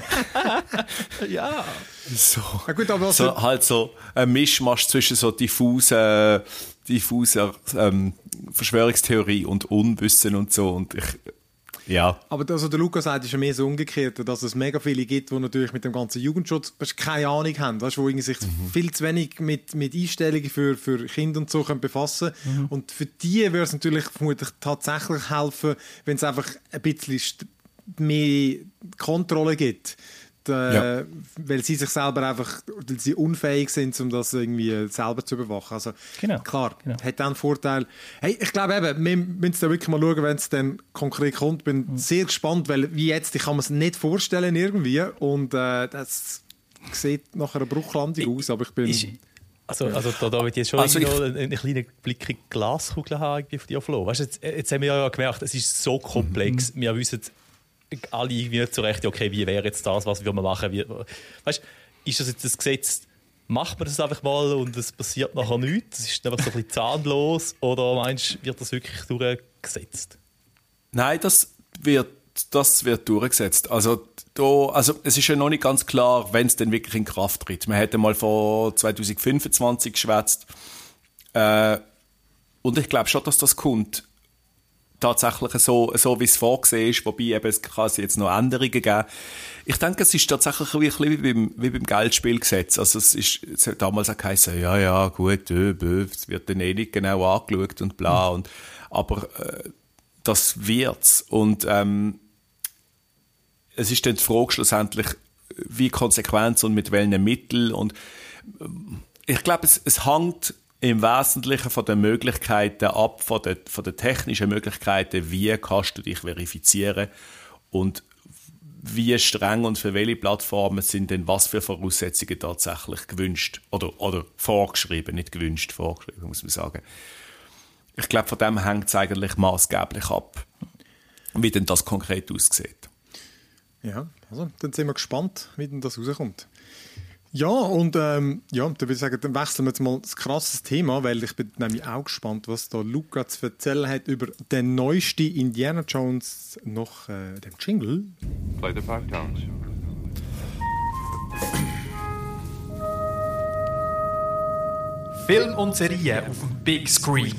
Ja. So, ja gut, aber so halt so ein Mischmasch zwischen so diffuser, diffuser ähm, Verschwörungstheorie und Unwissen und so und ich ja. Aber also der Lukas sagt, ist ja mehr so umgekehrt, dass es mega viele gibt, die natürlich mit dem ganzen Jugendschutz keine Ahnung haben, weißt, wo sich mhm. viel zu wenig mit, mit Einstellungen für, für Kinder und so können befassen können. Mhm. Und für die würde es natürlich vermutlich tatsächlich helfen, wenn es einfach ein bisschen mehr Kontrolle gibt. Da, ja. Weil sie sich selber einfach, weil sie unfähig sind, um das irgendwie selber zu überwachen. Also genau. klar, genau. hat dann einen Vorteil. Hey, ich glaube eben, wir müssen da wirklich mal schauen, wenn es dann konkret kommt. Bin mhm. sehr gespannt, weil wie jetzt, ich kann mir es nicht vorstellen irgendwie und äh, das sieht nach einer Bruchlandung aus, aber ich bin... Ist, also, also da, da würde ich jetzt schon also ich, noch einen, einen kleinen Blick in die Glaskugel haben auf die Flo. Weißt, jetzt, jetzt haben wir ja gemerkt, es ist so komplex. Mhm. Wir wissen alle irgendwie nicht so recht, okay, wie wäre jetzt das, was wir machen? Wie, weißt, ist das jetzt das Gesetz, macht man das einfach mal und es passiert nachher nichts? Es ist einfach so ein bisschen zahnlos oder meinst du, wird das wirklich durchgesetzt? Nein, das wird, das wird durchgesetzt. Also, da, also es ist ja noch nicht ganz klar, wenn es denn wirklich in Kraft tritt. Man hätte mal vor zwanzig fünfundzwanzig geschwätzt äh, und ich glaube schon, dass das kommt. Tatsächlich so, so wie es vorgesehen ist, wobei eben es kann jetzt noch Änderungen geben. Ich denke, es ist tatsächlich wie, wie, beim, wie beim Geldspielgesetz. Also es ist, es hat damals auch geheißen, ja, ja, gut, äh, bö, es wird dann eh nicht genau angeschaut und bla. Und, aber äh, das wird's. Und ähm, es ist dann die Frage schlussendlich, wie konsequent und mit welchen Mitteln. Und äh, ich glaube, es, es hängt im Wesentlichen von den Möglichkeiten ab, von den, von den technischen Möglichkeiten, wie kannst du dich verifizieren und wie streng und für welche Plattformen sind denn was für Voraussetzungen tatsächlich gewünscht oder, oder vorgeschrieben, nicht gewünscht, vorgeschrieben, muss man sagen. Ich glaube, von dem hängt es eigentlich maßgeblich ab, wie denn das konkret aussieht. Ja, also dann sind wir gespannt, wie denn das rauskommt. Ja, und ähm, ja, dann würde ich sagen, dann wechseln wir jetzt mal das krasses Thema, weil ich bin nämlich auch gespannt, was da Luca zu erzählen hat über den neuesten Indiana Jones nach äh, dem Jingle. Play the five tones. Film und Serie auf dem Big Screen.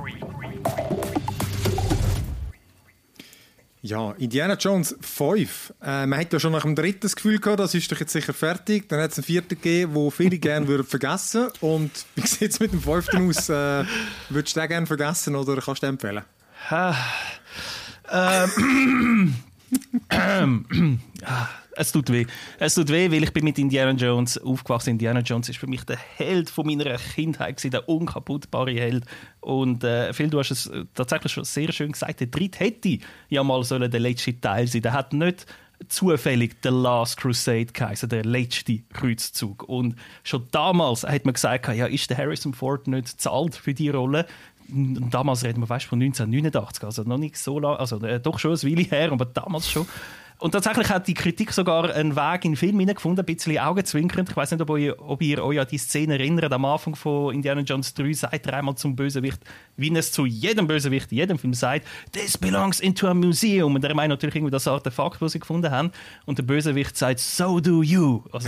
Ja, Indiana Jones fünf. Äh, man hat ja schon nach dem dritten das Gefühl gehabt, das ist doch jetzt sicher fertig. Dann hat es einen vierten gegeben, den viele gerne würden vergessen. Und wie sieht es mit dem fünften aus? Äh, würdest du den gerne vergessen oder kannst du den empfehlen? ähm, ähm, es tut weh. Es tut weh, weil ich bin mit Indiana Jones aufgewachsen. Indiana Jones ist für mich der Held von meiner Kindheit gewesen, der unkaputtbare Held. Und äh, Phil, du hast es tatsächlich schon sehr schön gesagt. Der dritte hätte ja mal sollen der letzte Teil sein. Der hat nicht zufällig The Last Crusade geheißen, der letzte Kreuzzug. Und schon damals hat man gesagt, ja, ist der Harrison Ford nicht zahlt für die Rolle? Und damals reden wir weißt, von neunzehnhundertneunundachtzig, also noch nicht so lange, also äh, doch schon ein Weile her, aber damals schon. Und tatsächlich hat die Kritik sogar einen Weg in den Film hineingefunden, ein bisschen augenzwinkernd. Ich weiß nicht, ob ihr, ob ihr euch an die Szene erinnert. Am Anfang von Indiana Jones drei sagt er einmal zum Bösewicht, wie es zu jedem Bösewicht in jedem Film sagt, «This belongs into a museum». Und er meint natürlich irgendwie das Artefakt, das sie gefunden haben. Und der Bösewicht sagt, «So do you». Also,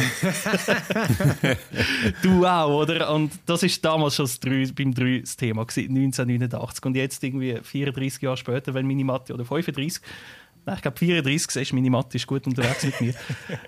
du auch, oder? Und das war damals schon das drei, beim drei das Thema, neunzehnhundertneunundachtzig. Und jetzt irgendwie vierunddreißig Jahre später, wenn meine Mathe, oder fünfunddreißig, Nein, ich glaube vierunddreißig, siehst du, meine Mathe ist gut unterwegs mit mir.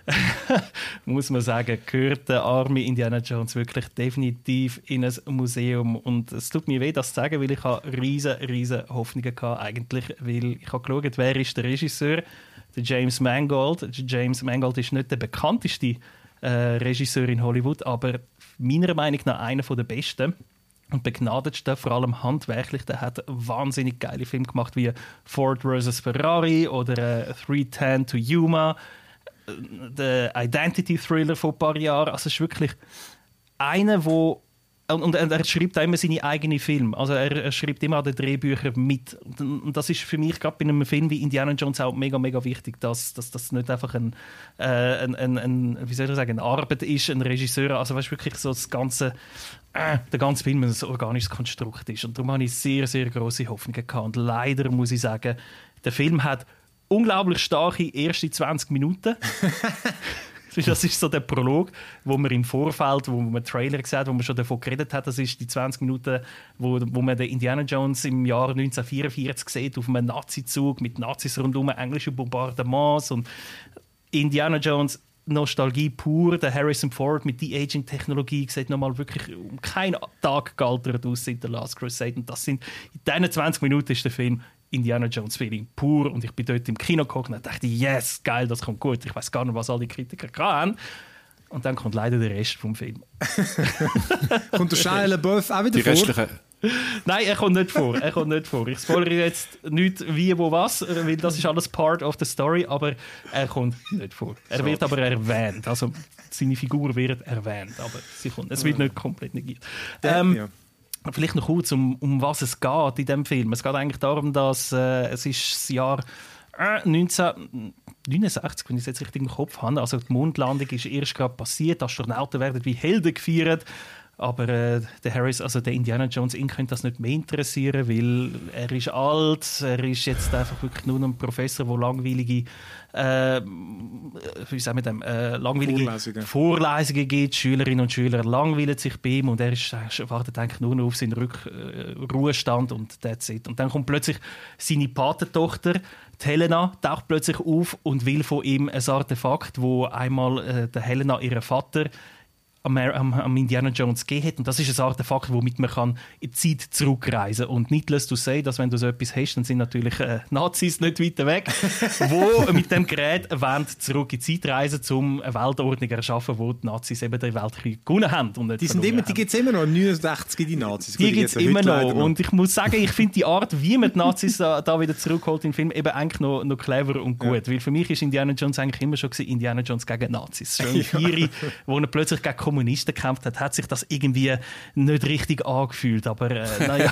Muss man sagen, gehört der arme Indiana Jones wirklich definitiv in ein Museum. Und es tut mir weh, das zu sagen, weil ich habe riesen, riesen Hoffnungen hatte eigentlich, weil ich habe geschaut, wer ist der Regisseur? Der James Mangold. Der James Mangold ist nicht der bekannteste äh, Regisseur in Hollywood, aber meiner Meinung nach einer der besten. Und begnadetste, vor allem handwerklich, der hat wahnsinnig geile Filme gemacht, wie Ford versus. Ferrari oder äh, three ten to Yuma, der Identity-Thriller vor ein paar Jahren. Also es ist wirklich einer, wo und er schreibt auch immer seine eigenen Filme. Also er, er schreibt immer an den Drehbüchern mit. Und das ist für mich gerade bei einem Film wie Indiana Jones auch mega, mega wichtig, dass das dass nicht einfach ein, äh, ein, ein, ein, wie soll ich sagen, eine Arbeit ist, ein Regisseur. Also weißt, wirklich so das ganze, äh, der ganze Film ein organisches Konstrukt ist. Und darum habe ich sehr, sehr grosse Hoffnungen gehabt. Und leider muss ich sagen, der Film hat unglaublich starke erste zwanzig Minuten. Das ist so der Prolog, wo man im Vorfeld, wo man Trailer gesehen hat, wo man schon davon geredet hat. Das ist die zwanzig Minuten, wo, wo man den Indiana Jones im Jahr neunzehnhundertvierundvierzig sieht, auf einem Nazi-Zug mit Nazis rundum, englische Bombardements und Indiana Jones. Nostalgie pur. Der Harrison Ford mit De-Aging-Technologie sieht nochmal wirklich um keinen Tag gealtert aus in The Last Crusade. Und das sind, in diesen zwanzig Minuten ist der Film Indiana Jones Feeling pur. Und ich bin dort im Kino geguckt und dachte, yes, geil, das kommt gut. Ich weiß gar nicht, was alle Kritiker haben. Und dann kommt leider der Rest vom Film. Kommt der Shia LaBeouf auch wieder Die vor? restlichen... Nein, er kommt nicht vor. Er kommt nicht vor. Ich spoilere jetzt nicht wie, wo, was, weil das ist alles part of the story, aber er kommt nicht vor. Er wird aber erwähnt. Also seine Figur wird erwähnt, aber sie kommt. Es wird nicht komplett negiert. Ähm, ja. Vielleicht noch kurz, um, um was es geht in diesem Film. Es geht eigentlich darum, dass äh, es ist das Jahr äh, neunzehnhundertneunundsechzig, wenn ich es jetzt richtig im Kopf habe. Also die Mondlandung ist erst gerade passiert. Astronauten werden wie Helden gefeiert. Aber äh, der Harris, also der Indiana Jones, ihn könnte das nicht mehr interessieren, weil er ist alt, er ist jetzt einfach wirklich nur noch ein Professor, der langweilige, äh, wie sagen wir dem, äh, langweilige Vorlesungen. Vorlesungen gibt. Schülerinnen und Schüler langweilen sich bei ihm und er ist, er wartet eigentlich nur noch auf seinen Rück, äh, Ruhestand und that's it. Und dann kommt plötzlich seine Patentochter, die Helena, taucht plötzlich auf und will von ihm ein Artefakt, wo einmal äh, der Helena, ihren Vater, am, am, am Indiana Jones gegeben hat. Und das ist ein Artefakt, womit man kann in die Zeit zurückreisen kann. Und nicht lässt du sagen, dass wenn du so etwas hast, dann sind natürlich äh, Nazis nicht weit weg, die mit dem Gerät wollen zurück in die Zeit reisen, um eine Weltordnung zu erschaffen, wo die Nazis eben den Weltkrieg gewonnen haben. Und nicht die sind immer, die gibt es immer noch, neunundsechzig die Nazis. Die gibt es immer noch. noch. Und ich muss sagen, ich finde die Art, wie man die Nazis da, da wieder zurückholt im Film, eben eigentlich noch, noch clever und gut. Ja. Weil für mich ist Indiana Jones eigentlich immer schon gewesen, Indiana Jones gegen Nazis. Schon Vieri, wo er plötzlich gegen Kommunisten gekämpft hat, hat sich das irgendwie nicht richtig angefühlt. Aber äh, naja.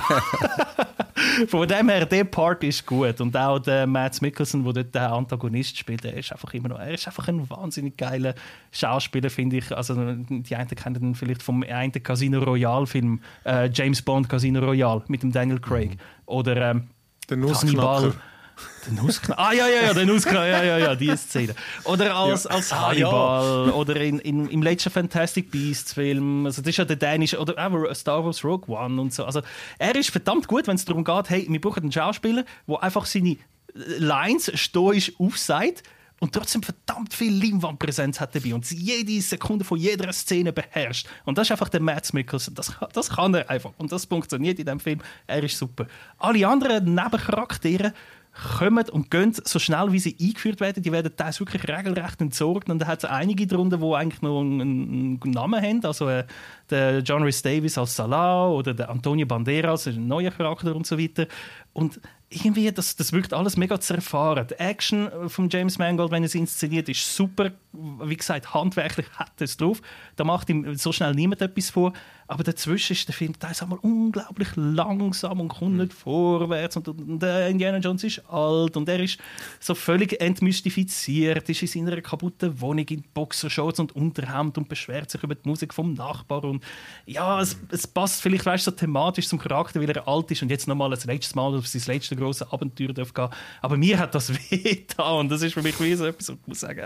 Von dem her, der Part ist gut. Und auch der Mads Mikkelsen, der dort der Antagonist spielt, er ist einfach immer noch, er ist einfach ein wahnsinnig geiler Schauspieler, finde ich. Also die einen kennen ihn vielleicht vom einen Casino Royale Film, äh, James Bond Casino Royale mit dem Daniel Craig. Mhm. Oder ähm, der Nussknacker. Der Nussknacker. Ah, ja, ja, ja, der Nussknacker. Ja, ja, ja, die Szene. Oder als, ja. als Hannibal. Ah, ja. Oder in, in, im letzten Fantastic Beasts Film. Also, das ist ja der dänische. Oder auch Star Wars Rogue One und so. Also, er ist verdammt gut, wenn es darum geht, hey, wir brauchen einen Schauspieler, der einfach seine Lines stoisch aufsagt und trotzdem verdammt viel Leinwandpräsenz hat dabei und jede Sekunde von jeder Szene beherrscht. Und das ist einfach der Mads Mikkelsen. Das, das kann er einfach. Und das funktioniert in diesem Film. Er ist super. Alle anderen Nebencharaktere kommen und gehen so schnell, wie sie eingeführt werden. Die werden teils wirklich regelrecht entsorgt. Und da hat es einige darunter, die eigentlich noch einen, einen Namen haben. Also äh, der John Rhys Davies als Salah oder der Antonio Banderas, ein neuer Charakter und so weiter. Und irgendwie, das, das wirkt alles mega zerfahren. Die Action von James Mangold, wenn er es inszeniert, ist super. Wie gesagt, handwerklich hat er es drauf. Da macht ihm so schnell niemand etwas vor. Aber dazwischen ist der Film teilweise unglaublich langsam und kommt nicht vorwärts. Und, und der Indiana Jones ist alt und er ist so völlig entmystifiziert, ist in seiner kaputten Wohnung in Boxershorts und Unterhemd und beschwert sich über die Musik vom Nachbar. Und ja, es, es passt vielleicht, weißt, so thematisch zum Charakter, weil er alt ist und jetzt nochmal das letzte Mal auf sein letztes große Abenteuer darf gehen. Aber mir hat das wehgetan und das ist für mich wie so etwas, wo ich muss sagen,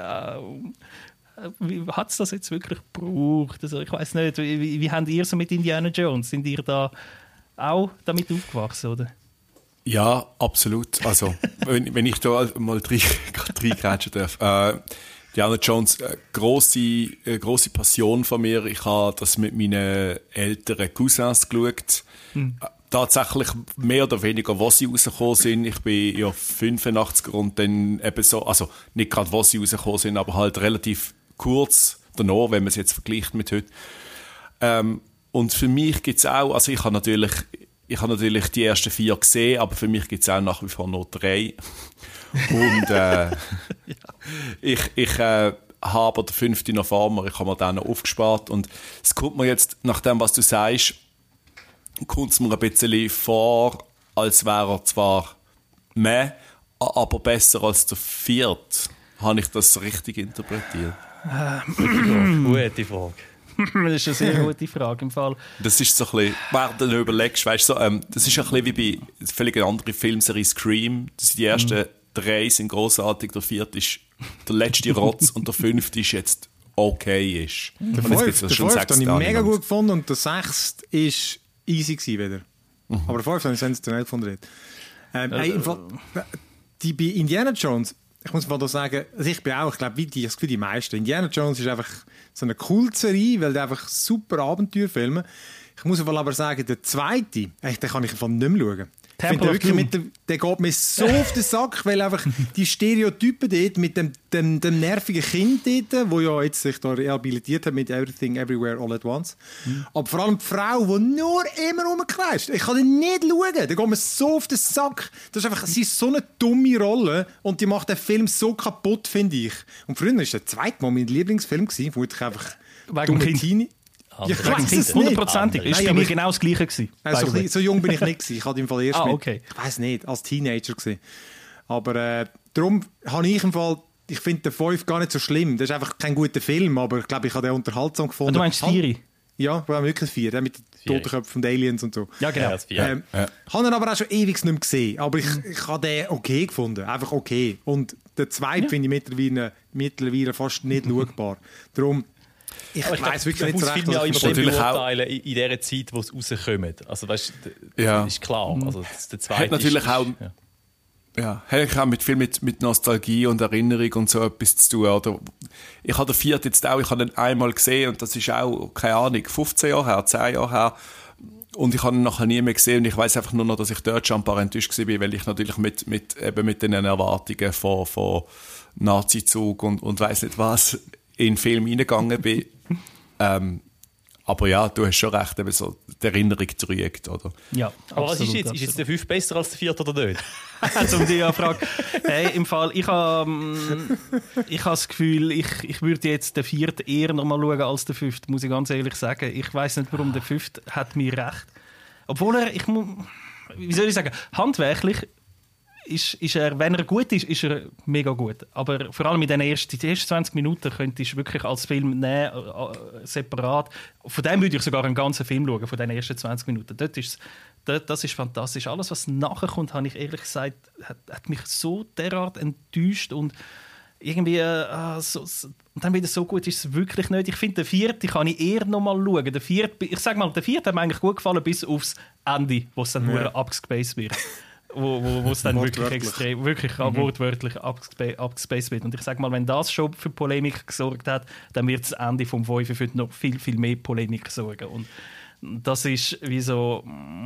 äh, wie hat es das jetzt wirklich gebraucht? Also ich weiß nicht, wie, wie, wie habt ihr so mit Indiana Jones? Sind ihr da auch damit aufgewachsen, oder? Ja, absolut. Also, wenn, wenn ich da mal reingrätschen darf. Äh, Indiana Jones, äh, grosse, äh, grosse Passion von mir. Ich habe das mit meinen älteren Cousins geschaut. Hm. Äh, tatsächlich mehr oder weniger, wo sie rausgekommen sind. Ich bin ja fünfundachtzig und dann eben so, also nicht gerade, wo sie rausgekommen sind, aber halt relativ kurz danach, wenn man es jetzt vergleicht mit heute. Ähm, und für mich gibt es auch, also ich habe natürlich, ich habe natürlich die ersten vier gesehen, aber für mich gibt es auch nach wie vor noch drei. Und äh, ja. ich, ich äh, habe den fünften noch vor mir, ich habe mir den noch aufgespart und es kommt mir jetzt, nach dem, was du sagst, kommt es mir ein bisschen vor, als wäre er zwar mehr, aber besser als der vierte. Habe ich das richtig interpretiert? Ähm, gute Frage. Das ist eine sehr gute Frage im Fall. Das ist so ein bisschen, während du überlegst, weißt, so, ähm, das ist ein bisschen wie bei einer völlig anderen Filmserie Scream. Das sind die ersten mhm. drei sind grossartig, der vierte ist der letzte Rotz und der fünfte ist jetzt okay. Ist. Der fünfte habe ich mega gut gefunden und der sechste ist easy gewesen wieder. Mhm. Aber der fünfte habe ich sensationell gefunden. Ähm, also, im Fall, die, bei Indiana Jones, ich muss mal da sagen, also ich bin auch, ich glaube, wie die, wie die meisten. Indiana Jones ist einfach so eine coole Serie, weil der einfach super Abenteuerfilme. Ich muss aber sagen, der zweite, echt, den kann ich einfach nicht mehr schauen. Temple ich mit dem, der geht mir so auf den Sack, weil einfach die Stereotypen dort mit dem, dem, dem nervigen Kind dort, wo ja jetzt sich da rehabilitiert hat mit Everything, Everywhere, All at Once. Mhm. Aber vor allem die Frau, die nur immer rumkreist. Ich kann den nicht schauen. Der geht mir so auf den Sack. Das ist einfach, sie ist so eine dumme Rolle und die macht den Film so kaputt, finde ich. Und früher war der zweite Mal mein Lieblingsfilm, wo ich einfach dumme Teenie... Ja, ich weiss es hundertprozentig. Ist bei mir genau das Gleiche gewesen. Also, so, so jung bin ich nicht gewesen. Ich hatte im Fall erst ah, okay. mit, ich weiss nicht, als Teenager gewesen. Aber äh, darum habe ich im Fall, ich finde den fünf gar nicht so schlimm. Das ist einfach kein guter Film, aber ich glaube, ich habe den unterhaltsam gefunden. Und du meinst vier? Ja, wir haben wirklich vier, mit den Totenköpfen und Aliens und so. Ja, genau. Ja, ähm, ja. Ich habe ihn aber auch schon ewig nicht mehr gesehen. Aber ich, ich habe den okay gefunden. Einfach okay. Und den zweiten ja. finde ich mittlerweile, mittlerweile fast nicht schaubar. Darum, ich aber ich weiss glaub, wirklich nicht so recht, was ich muss beurteilen in, in der Zeit, wo es rauskommt. Also weißt, ja. ist klar. Also, das ist der zweite hat natürlich ist, auch, ja. Ja, hat auch mit viel mit, mit Nostalgie und Erinnerung und so etwas zu tun. Oder ich habe den vierten jetzt auch, ich habe ihn einmal gesehen und das ist auch, keine Ahnung, fünfzehn Jahre her, zehn Jahre her. Und ich habe ihn nachher nie mehr gesehen und ich weiß einfach nur noch, dass ich dort schon ein paar enttäuscht war, weil ich natürlich mit, mit, eben mit den Erwartungen von, von Nazi-Zug und, und weiss nicht was in den Film reingegangen bin. ähm, Aber ja, du hast schon recht, eben so die Erinnerung trügt, oder? Ja, aber was ist jetzt? Absolut. Ist jetzt der fünf besser als der vierte oder nicht? Um die Frage. Hey, im Fall, ich habe ich ha das Gefühl, ich, ich würde jetzt den vierten eher noch mal schauen als den fünften, muss ich ganz ehrlich sagen. Ich weiss nicht, warum der fünfte hat mir recht. Obwohl er, ich mu- wie soll ich sagen, handwerklich ist, ist er, wenn er gut ist, ist er mega gut. Aber vor allem in den ersten, die ersten zwanzig Minuten könntest du wirklich als Film nehmen, äh, separat. Von dem würde ich sogar einen ganzen Film schauen, von den ersten zwanzig Minuten. Dort ist, dort, das ist fantastisch. Alles, was nachher kommt, habe ich ehrlich gesagt, hat, hat mich so derart enttäuscht und irgendwie, äh, so, so, und dann wieder so gut ist es wirklich nicht. Ich finde, den vierten kann ich eher noch mal schauen. Der vierte, ich sage mal, der vierte hat mir eigentlich gut gefallen, bis aufs Ende, wo es dann ja. nur abgespaced wird. wo, wo, wo es dann wirklich extrem, wirklich mhm. wortwörtlich abgespaced wird. Und ich sage mal, wenn das schon für Polemik gesorgt hat, dann wird das Ende vom fünften für noch viel, viel mehr Polemik sorgen. Und das ist wie so...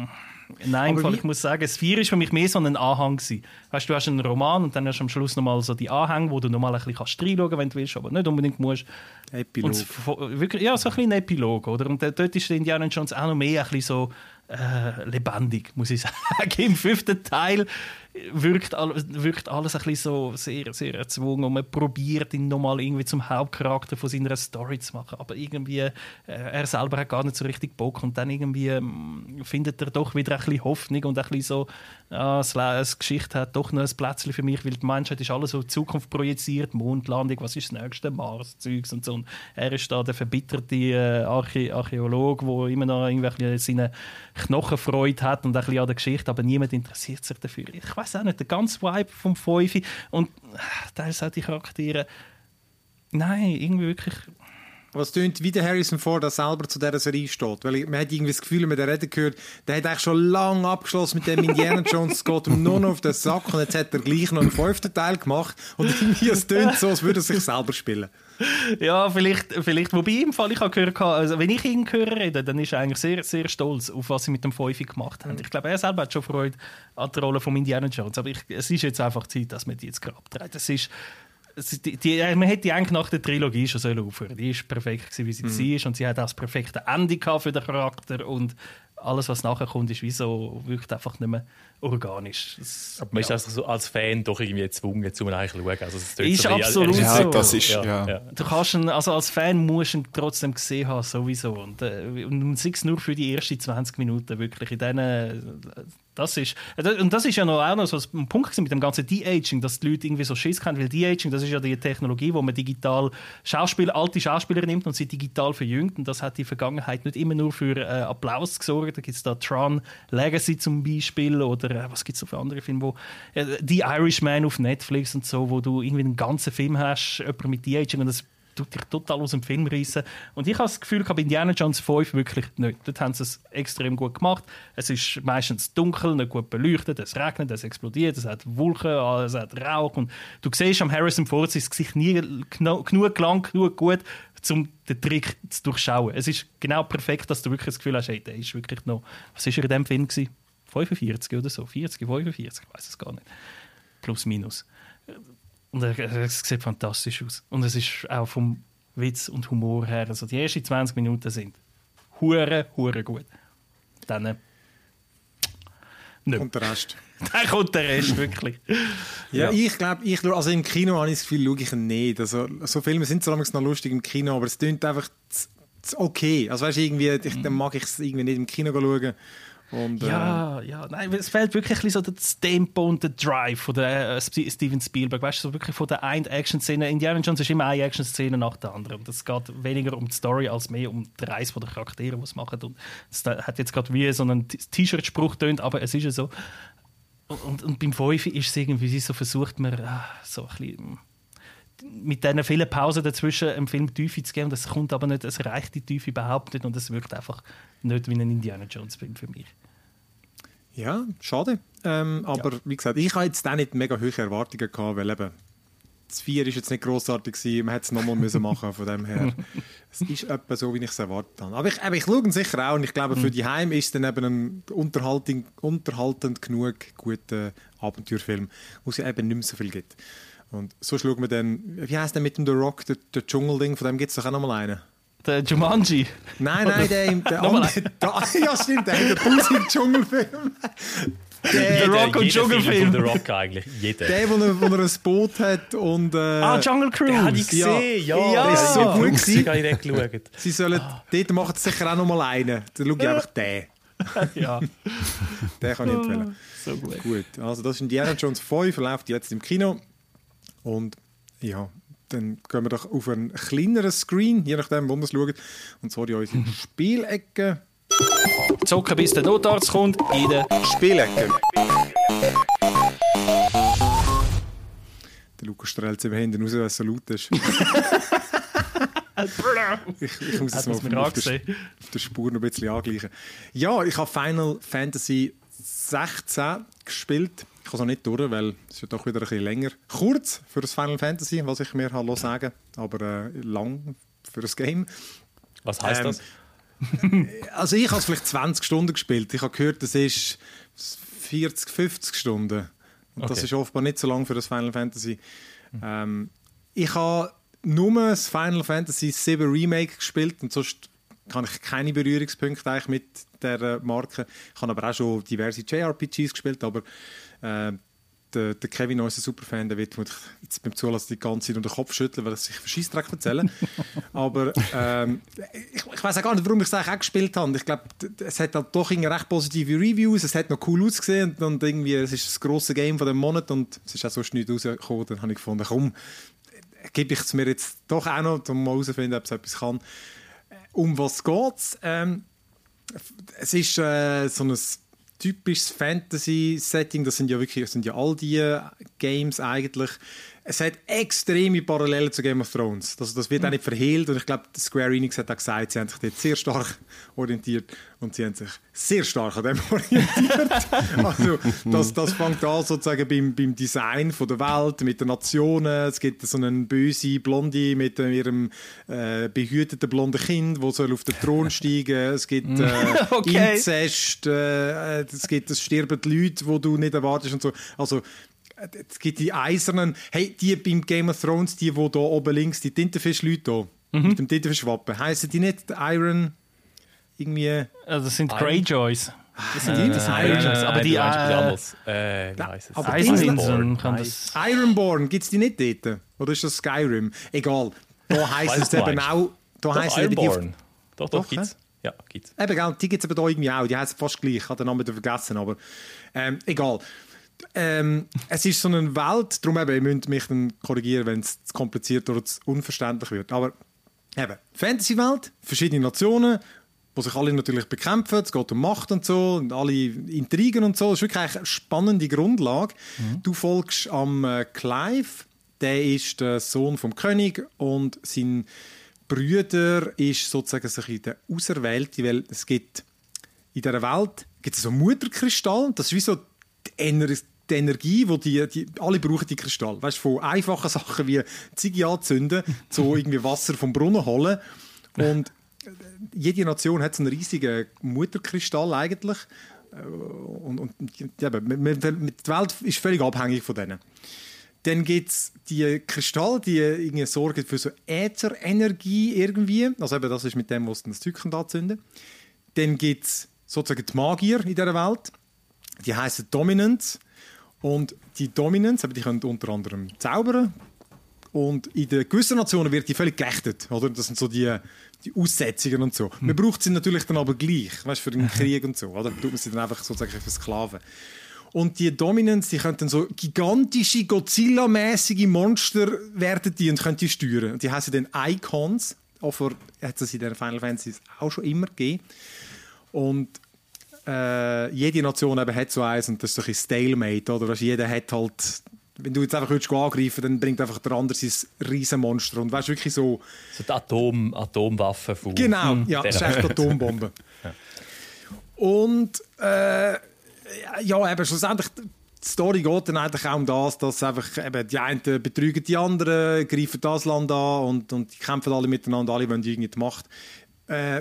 Nein, Fall, ich muss sagen, das vier war für mich mehr so ein Anhang gewesen. Weißt, du hast einen Roman und dann hast du am Schluss nochmal so die Anhänge, wo du nochmal ein bisschen reinschauen kannst, wenn du willst, aber nicht unbedingt musst. Epilog. Und wirklich, ja, so ein bisschen ein Epilog. Oder? Und dort ist Indiana Jones auch noch mehr ein bisschen so äh, lebendig, muss ich sagen. Im fünften Teil wirkt, all, wirkt alles ein bisschen so sehr, sehr erzwungen und man probiert ihn nochmal irgendwie zum Hauptcharakter von seiner Story zu machen, aber irgendwie äh, er selber hat gar nicht so richtig Bock und dann irgendwie ähm, findet er doch wieder ein bisschen Hoffnung und ein bisschen so, ja, die Geschichte hat doch noch ein Plätzchen für mich, weil die Menschheit ist alles so in die Zukunft projiziert, Mondlandung, was ist das nächste, Mars-Zeugs und so. Und er ist da der verbitterte äh, Archä- Archäologe, der immer noch irgendwie seine Knochenfreude hat und ein bisschen an der Geschichte, aber niemand interessiert sich dafür. Ich weiß auch nicht, der ganze Vibe vom Fünfe und teils auch die Charaktere. Nein, irgendwie wirklich. Was tönt wie der Harrison Ford, der selber zu dieser Serie steht. Weil man hat irgendwie das Gefühl, wenn man den Reden gehört, der hat eigentlich schon lange abgeschlossen mit dem Indiana Jones, es geht ihm nur noch auf den Sack und jetzt hat er gleich noch einen fünften Teil gemacht und irgendwie es tönt so, als würde er sich selber spielen. Ja, vielleicht, vielleicht. Wobei im Fall, ich habe gehört, also wenn ich ihn höre reden, dann ist er eigentlich sehr, sehr stolz auf was sie mit dem Fünfe gemacht haben. Ich glaube, er selber hat schon Freude an der Rolle von Indiana Jones, aber ich, es ist jetzt einfach Zeit, dass man die jetzt gerade abdreht. Es ist Die, die, man hätte eigentlich nach der Trilogie schon sollen aufhören. Die war perfekt, wie sie mhm. war. Und sie hat auch das perfekte Ende für den Charakter. Und alles, was nachher kommt, ist wie so, wirkt einfach nicht mehr organisch. Das, aber man ja. ist also als Fan doch irgendwie gezwungen, zu einem eigentlich schauen. Also das ist so absolut ja, so. Das ist, ja. Ja. Ja. Du kannst ihn, also als Fan musst du ihn trotzdem gesehen haben, sowieso. Und, äh, und sei es nur für die ersten zwanzig Minuten wirklich. In denen, das ist, und das ist ja noch, auch noch so ein Punkt mit dem ganzen De-Aging, dass die Leute irgendwie so Schiss haben, weil De-Aging, das ist ja die Technologie, wo man digital Schauspieler, alte Schauspieler nimmt und sie digital verjüngt. Und das hat in der Vergangenheit nicht immer nur für äh, Applaus gesorgt. Da gibt es da Tron Legacy zum Beispiel oder äh, was gibt es so für andere Filme, wo äh, The Irishman auf Netflix und so, wo du irgendwie einen ganzen Film hast, jemand mit De-Aging und das tut dich total aus dem Film reissen. Und ich habe das Gefühl, bei Indiana Jones fünf wirklich nicht. Dort haben sie es extrem gut gemacht. Es ist meistens dunkel, nicht gut beleuchtet, es regnet, es explodiert, es hat Wolken, es hat Rauch. Und du siehst am Harrison Ford sein Gesicht nie genug lang, genug gut, um den Trick zu durchschauen. Es ist genau perfekt, dass du wirklich das Gefühl hast, hey, der ist wirklich noch... Was war er in diesem Film gewesen? fünfundvierzig oder so? vierzig, fünfundvierzig? Ich weiß es gar nicht. Plus, minus. Und es sieht fantastisch aus. Und es ist auch vom Witz und Humor her, also die ersten zwanzig Minuten sind hure, hure gut. Dann äh, nicht. Und der Rest. Dann kommt der Rest, wirklich. Ja, ja. ich glaube, ich, also im Kino habe ich das Gefühl, schaue ich ihn nicht. Also, so Filme sind zwar noch lustig im Kino, aber es klingt einfach z- z- okay. Also weißt, irgendwie, ich, dann mag ich es irgendwie nicht im Kino schauen. Und, ja, äh, ja, nein, es fehlt wirklich so das Tempo und der Drive von der, äh, Steven Spielberg, weißt du, so wirklich von der einen Action-Szene. Indiana Jones ist immer eine Action-Szene nach der anderen. Und es geht weniger um die Story als mehr um die Reise der Charaktere, die es machen. Und das hat jetzt gerade wie so einen T-Shirt-Spruch tönt, aber es ist ja so. Und, und, und beim Fünfe ist es irgendwie so, versucht man ah, so ein bisschen mit diesen vielen Pausen dazwischen einem Film Tiefe zu geben. Das kommt aber nicht, es reicht die Tiefe überhaupt nicht und es wirkt einfach nicht wie ein Indiana Jones Film für mich. Ja, schade. Ähm, aber ja. wie gesagt, ich habe jetzt auch nicht mega hohe Erwartungen gehabt, weil eben das vier ist jetzt nicht grossartig gewesen, man hätte es nochmal müssen machen, von dem her. Es ist etwa so, wie ich es erwartet habe. Aber ich, aber ich schaue ihn sicher auch und ich glaube, für die Heim ist es dann eben ein unterhaltend, unterhaltend genug guter Abenteuerfilm, wo es ja eben nicht mehr so viel gibt. Und so schauen wir dann, wie heisst der mit dem The Rock, der, der Dschungelding, von dem gibt es doch auch nochmal einen. Der Jumanji? Nein, nein, der, der andere. Ja, stimmt, der hat einen tausend Dschungelfilm. Der Rock und Dschungelfilm. Der Rock eigentlich. Jeder. Der, wo er, wo er ein Boot hat und... Äh, ah, Jungle Cruise. Den habe ich gesehen, ja. ja. ja. Der ist so gut gewesen. Ich habe weggeschaut. Sie sollen... Ah. Dort machen sie sicher auch noch mal einen. Dann schaue ich einfach den. Ja. Den kann ich empfehlen. So gut. Gut, also das ist Indiana Jones fünf, läuft jetzt im Kino. Und ja, dann gehen wir doch auf einen kleineren Screen, je nachdem, wo wir es schauen. Und zwar in unsere Spielecke. Zocken, bis der Notarzt kommt, in der Spielecke. Der Lukas strahlt sich hinten raus, weil es so laut ist. ich, ich muss es mal auf, auf, der, auf der Spur noch ein bisschen angleichen. Ja, ich habe Final Fantasy sechzehn gespielt. Ich habe es noch nicht durch, weil es ist ja doch wieder ein bisschen länger. Kurz für das Final Fantasy, was ich mir habe sagen, aber äh, lang für das Game. Was heisst ähm, das? Also ich habe es vielleicht zwanzig Stunden gespielt. Ich habe gehört, das ist vierzig, fünfzig Stunden. Und okay. Das ist offenbar nicht so lang für das Final Fantasy. Mhm. Ähm, ich habe nur das Final Fantasy sieben Remake gespielt und sonst habe ich keine Berührungspunkte eigentlich mit der Marke. Ich habe aber auch schon diverse J R P Gs gespielt, aber äh, der, der Kevin, unser Superfan, der wird jetzt beim Zulassen die ganze Zeit unter den Kopf schütteln, weil er sich für Scheissdreck erzählen. Aber ähm, ich, ich weiß auch gar nicht, warum ich es eigentlich auch gespielt habe. Ich glaube, es hat halt doch recht positive Reviews, es hat noch cool ausgesehen und, und irgendwie, es ist das grosse Game von dem Monat und es ist auch sonst nichts rausgekommen. Dann habe ich gefunden, komm, gebe ich es mir jetzt doch auch noch, um mal herauszufinden, ob es etwas kann. Um was geht es? Ähm, es ist äh, so ein typisches Fantasy-Setting. Das sind ja wirklich, das sind ja all die Games eigentlich. Es hat extreme Parallelen zu Game of Thrones. Das, das wird mhm. auch nicht verhehlt. Und ich glaube, Square Enix hat auch gesagt, sie haben sich dort sehr stark orientiert und sie haben sich sehr stark an dem orientiert. Also, das, das fängt an sozusagen beim, beim Design von der Welt, mit den Nationen. Es gibt so einen böse Blondie mit äh, ihrem äh, behüteten blonden Kind, der soll auf den Thron steigen. Es gibt äh, okay. Inzest. Äh, es gibt, es sterben Leute, die du nicht erwartest und so. Also, es gibt die eisernen, hey, die beim Game of Thrones, die, die da oben links, die Tintenfisch-Leute hier, mhm. mit dem Tintenfisch-Wappen, heissen die nicht Iron, irgendwie... Also das sind Greyjoys. Das sind die, das sind Greyjoys. Aber die... Äh, wie heisst es? Eiseninseln kann das... Ironborn, gibt es die nicht dort? Oder ist das Skyrim? Egal. Da heisst es eben auch... Da heisst Ironborn. Doch, doch, gibt's. Ja, gibt's. Eben, genau, die gibt es eben da irgendwie auch. Die heißen fast gleich. Ich habe den Namen vergessen, aber ähm, egal. Ähm, es ist so eine Welt, darum eben, ihr müsst mich dann korrigieren, wenn es zu kompliziert oder zu unverständlich wird. Aber eben, Fantasy-Welt, verschiedene Nationen, die sich alle natürlich bekämpfen, es geht um Macht und so, und alle Intrigen und so. Das ist wirklich eine spannende Grundlage. Mhm. Du folgst am äh, Clive, der ist der Sohn vom König und sein Bruder ist sozusagen so in der Auserwählte, weil es gibt in dieser Welt gibt es so Mutterkristall, das ist wie so die, Ener die Energie, wo die, die alle brauchen die Kristall. Weißt, von einfachen Sachen wie Ziege anzünden, zu irgendwie Wasser vom Brunnen holen. Und jede Nation hat so einen riesigen Mutterkristall eigentlich. Und, und ja, die Welt ist völlig abhängig von denen. Dann gibt es die Kristalle, die irgendwie sorgen für so Ätherenergie irgendwie. Also eben das ist mit dem, was das Zeug anzünden kann. Dann gibt es sozusagen die Magier in dieser Welt. Die heißen Dominants. Und die Dominants, die können unter anderem zaubern. Und in den gewissen Nationen wird die völlig geächtet. Oder? Das sind so die, die Aussetzungen und so. Man braucht sie natürlich dann aber gleich, weißt, für den Krieg und so. Oder? Tut man sie dann einfach sozusagen für Sklaven. Und die Dominants, die können dann so gigantische, Godzilla-mäßige Monster werden die und können die steuern. Und die heißen dann Icons. Auch hat es in den Final Fantasy auch schon immer gegeben. Und äh, jede Nation eben hat so eins und das ist so ein Stalemate. Oder? Weißt, jeder hat halt... Wenn du jetzt einfach angreifen willst, dann bringt einfach der andere sein Riesenmonster. Und weißt wirklich so... So die Atom, Atomwaffen von... Genau, ja, das ist echt Atombombe. Ja. Und... Äh, Ja, eben schlussendlich, die Story geht dann eigentlich auch um das, dass einfach eben die einen betrügen die anderen, greifen das Land an und, und die kämpfen alle miteinander, alle wollen irgendwie die Macht. Äh,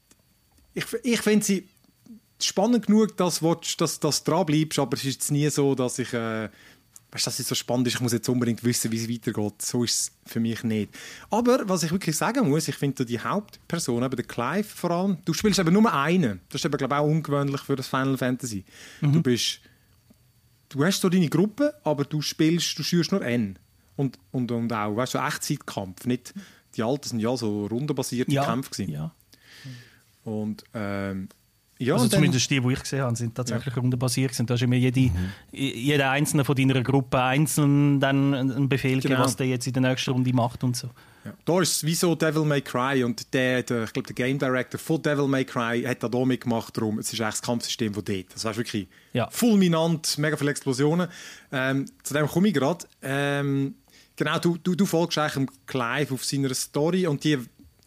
ich ich finde sie spannend genug, dass du dass, dass dran bleibst, aber es ist jetzt nie so, dass ich... Äh, weißt du, dass es so spannend ist, ich muss jetzt unbedingt wissen, wie es weitergeht. So ist es für mich nicht. Aber was ich wirklich sagen muss, ich finde die Hauptperson, eben der Clive vor allem, du spielst eben nur einen. Das ist eben, glaube ich, auch ungewöhnlich für das Final Fantasy. Mhm. Du bist... Du hast so deine Gruppe, aber du spielst, du schürst nur N. Und, und, und auch, weißt du, so Echtzeitkampf. Nicht, die alten sind ja so rundenbasierte ja. Kämpfe gewesen. Ja. Und, ähm, ja, also und dann, zumindest die, die ich gesehen habe, sind tatsächlich ja. rundenbasiert. Und da ist immer jede, mhm. jeder einzelne von deiner Gruppe einzeln dann einen Befehl gegeben, genau. was der jetzt in der nächsten Runde macht und so. Ja. Da ist es wie so Devil May Cry und der, der, ich glaube, der Game Director von Devil May Cry hat da mitgemacht, darum, es ist eigentlich das Kampfsystem von dort. Das war wirklich ja. fulminant, mega viele Explosionen. Ähm, zu dem komme ich gerade. Ähm, genau, du, du, du folgst eigentlich dem Clive auf seiner Story und die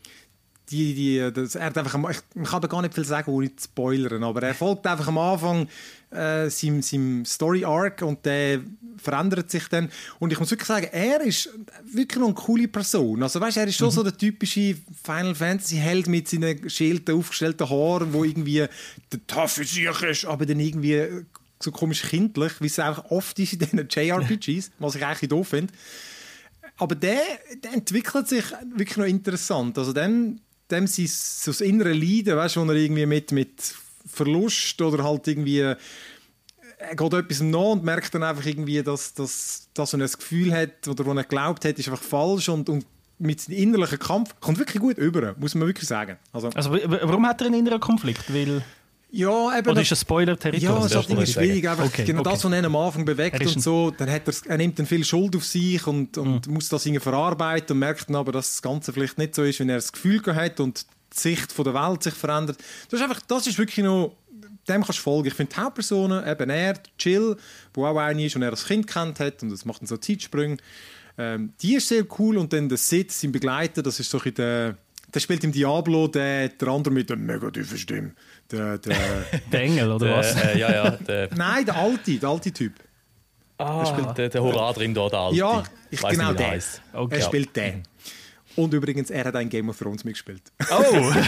Die, die, das, er hat einfach, ich kann da gar nicht viel sagen, ohne zu spoilern, aber er folgt einfach am Anfang äh, seinem, seinem Story-Arc und der verändert sich dann. Und ich muss wirklich sagen, er ist wirklich noch eine coole Person. Also weißt, er ist schon mhm. so der typische Final Fantasy-Held mit seinen schälten, aufgestellten Haaren, wo irgendwie der taffe Sieg ist, aber dann irgendwie so komisch kindlich, wie es auch oft ist in diesen J R P Gs, was ich eigentlich doof finde. Aber der, der entwickelt sich wirklich noch interessant. Also dann dem sein so das innere Leiden, weißt du, wo er irgendwie mit, mit Verlust oder halt irgendwie er geht etwas nach und merkt dann einfach irgendwie, dass, dass, dass er ein Gefühl hat oder wo er glaubt hat, ist einfach falsch und, und mit seinem innerlichen Kampf kommt wirklich gut über, muss man wirklich sagen. Also, also warum hat er einen inneren Konflikt? Weil ja, eben, oder ist ein Spoiler-Territorium? Ja, es ist halt schwierig. Einfach okay, genau okay. das, was ihn am Anfang bewegt und so, dann hat er, er nimmt dann viel Schuld auf sich und, und mhm. muss das irgendwie verarbeiten und merkt dann aber, dass das Ganze vielleicht nicht so ist, wie er das Gefühl hat und die Sicht von der Welt sich verändert. Das ist einfach, das ist wirklich noch, dem kannst du folgen. Ich finde die Hauptpersonen, eben er, Jill, der auch eine ist und er als Kind kennt hat und das macht dann so Zeitsprünge, ähm, die ist sehr cool und dann der Sid, sein Begleiter, das ist so ein der Der spielt im Diablo, der, der andere mit der mega tiefen Stimme. Der, der, der Engel, oder der, was? Äh, ja, ja. Der, Nein, der alte, der alte Typ. Ah, er spielt der, der Hurra drin, da, der alte. Ja, ich, weiss genau nicht, der. Okay. Er spielt den. Und übrigens, er hat ein Game of Thrones mitgespielt. Oh!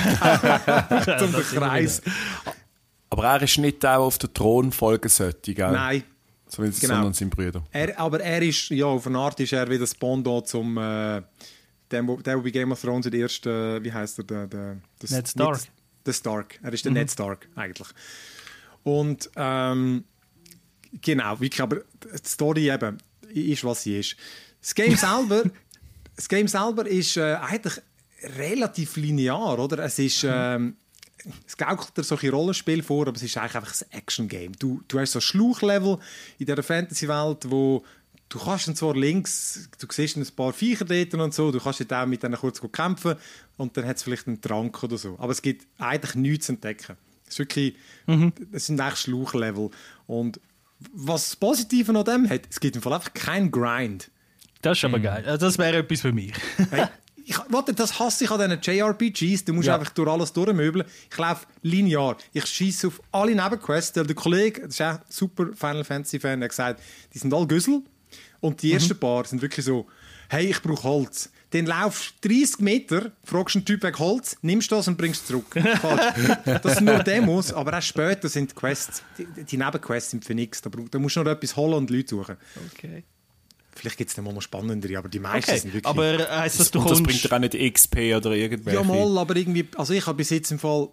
Zum Kreis. Aber er ist nicht der, der auf den Thron folgen sollte, gell? Nein. So, genau. Sondern sein Bruder. Er, aber er ist, ja, auf eine Art ist er wie das Pendant zum... Äh, Der, der bei Game of Thrones der erste, wie heißt er? Der, der, der, Ned Stark. Nicht, der Stark. Er ist der mhm. Ned Stark, eigentlich. Und ähm, genau, wirklich, aber die Story eben ist, was sie ist. Das Game selber, das Game selber ist äh, eigentlich relativ linear, oder? Es ist... Ähm, es gaukelt dir solche Rollenspiele vor, aber es ist eigentlich einfach ein Action-Game. Du, du hast so Schluchlevel in dieser Fantasy-Welt, wo du kannst dann zwar links, du siehst ein paar Viecher dort und so, du kannst dort auch mit denen kurz kämpfen und dann hat es vielleicht einen Trank oder so. Aber es gibt eigentlich nichts zu entdecken. Es ist wirklich, mhm. es sind eigentlich Schluchlevel. Und was das Positive an dem hat, es gibt im Fall einfach keinen Grind. Das ist aber mhm. geil. Also das wäre etwas für mich. Hey, ich, warte, das hasse ich an diesen J R P Gs. Du musst ja. einfach durch alles durchmöbeln. Ich laufe linear. Ich schieße auf alle Nebenquests. Der Kollege, das ist auch ein super Final Fantasy-Fan, der hat gesagt, die sind alle Güssel. Und die ersten mhm. paar sind wirklich so, hey, ich brauche Holz. Dann laufst du dreißig Meter, fragst einen Typ wegen Holz, nimmst das und bringst es zurück. Das sind nur Demos, aber auch später sind die Quests, die, die Nebenquests sind für nichts. Da, da musst du noch etwas holen und Leute suchen. Okay. Vielleicht gibt es dann mal noch spannendere, aber die meisten okay. sind wirklich... Aber heisst das, du und kommst... das bringt dir auch nicht X P oder irgendwelche... Ja, mal, aber irgendwie... Also ich habe bis jetzt im Fall...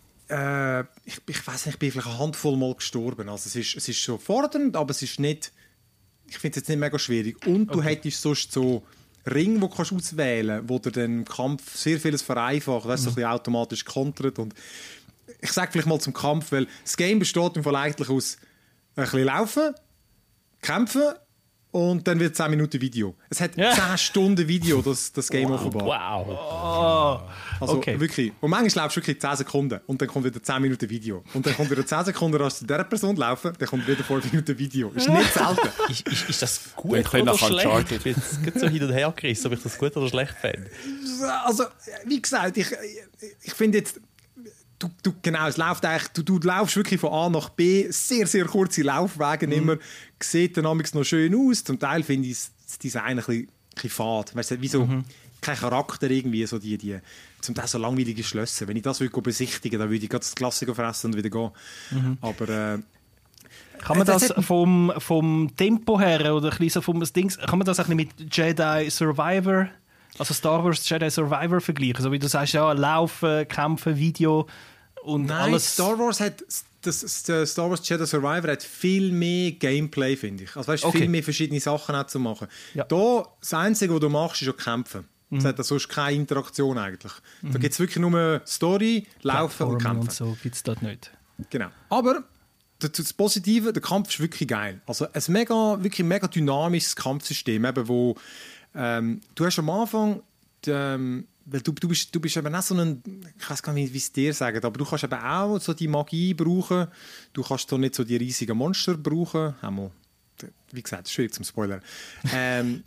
Äh, ich ich weiß nicht, ich bin vielleicht eine Handvoll Mal gestorben. Also es ist, es ist schon fordernd, aber es ist nicht... Ich finde es jetzt nicht mega schwierig. Und du okay. hättest sonst so Ringe, die du kannst auswählen kannst, wo dir den Kampf sehr vieles vereinfacht, weißt, mhm. so ein bisschen automatisch kontert. Und ich sage vielleicht mal zum Kampf, weil das Game besteht im Fall eigentlich aus ein bisschen laufen, kämpfen und dann wird zehn Minuten Video. Es hat ja. zehn Stunden Video, das, das Game wow. offenbar. Wow. Oh. Also okay. wirklich. Und manchmal laufst du wirklich zehn Sekunden und dann kommt wieder zehn Minuten Video. Und dann kommt wieder zehn Sekunden, als du dieser Person laufen, dann kommt wieder fünf Minuten Video. Ist nicht selten. ist, ist, ist das gut oder oder schlecht? Ich bin jetzt so hin und her gerissen, ob ich das gut oder schlecht fände. Also, wie gesagt, ich, ich finde jetzt, Du, du, genau, es läuft eigentlich, du, du laufst wirklich von A nach B, sehr, sehr kurze Laufwege, mhm. immer, sieht dann noch schön aus, zum Teil finde ich das Design ein bisschen, ein bisschen fad, weißt du, wie so, mhm. kein Charakter irgendwie, so die, die, zum Teil so langweilige Schlösser, wenn ich das würde besichtigen, dann würde ich gerade das Klassiker fressen und wieder gehen, mhm. aber äh, kann man das, das vom, vom Tempo her oder ein bisschen so vom Dings, kann man das auch mit Jedi Survivor, also Star Wars Jedi Survivor vergleichen? So wie du sagst, ja, Laufen, Kämpfen, Video und Nein, alles. Star Wars hat, das, das Star Wars Jedi Survivor hat viel mehr Gameplay, finde ich. Also weißt, okay. viel mehr verschiedene Sachen auch zu machen. Ja. Da, das Einzige, was du machst, ist ja Kämpfen. Es mhm. hat sonst keine Interaktion eigentlich. Mhm. Da gibt es wirklich nur Story, Laufen und Kämpfen. Und so gibt es dort nicht. Genau. Aber das Positive, der Kampf ist wirklich geil. Also ein mega, wirklich mega dynamisches Kampfsystem, eben, wo ähm, du hast am Anfang, die, ähm, weil du, du, bist, du bist eben auch so ein, ich weiß gar nicht, wie es dir sagen, aber du kannst eben auch so die Magie brauchen. Du kannst so nicht so die riesigen Monster brauchen. Einmal, wie gesagt, schwierig zum Spoilern. ähm,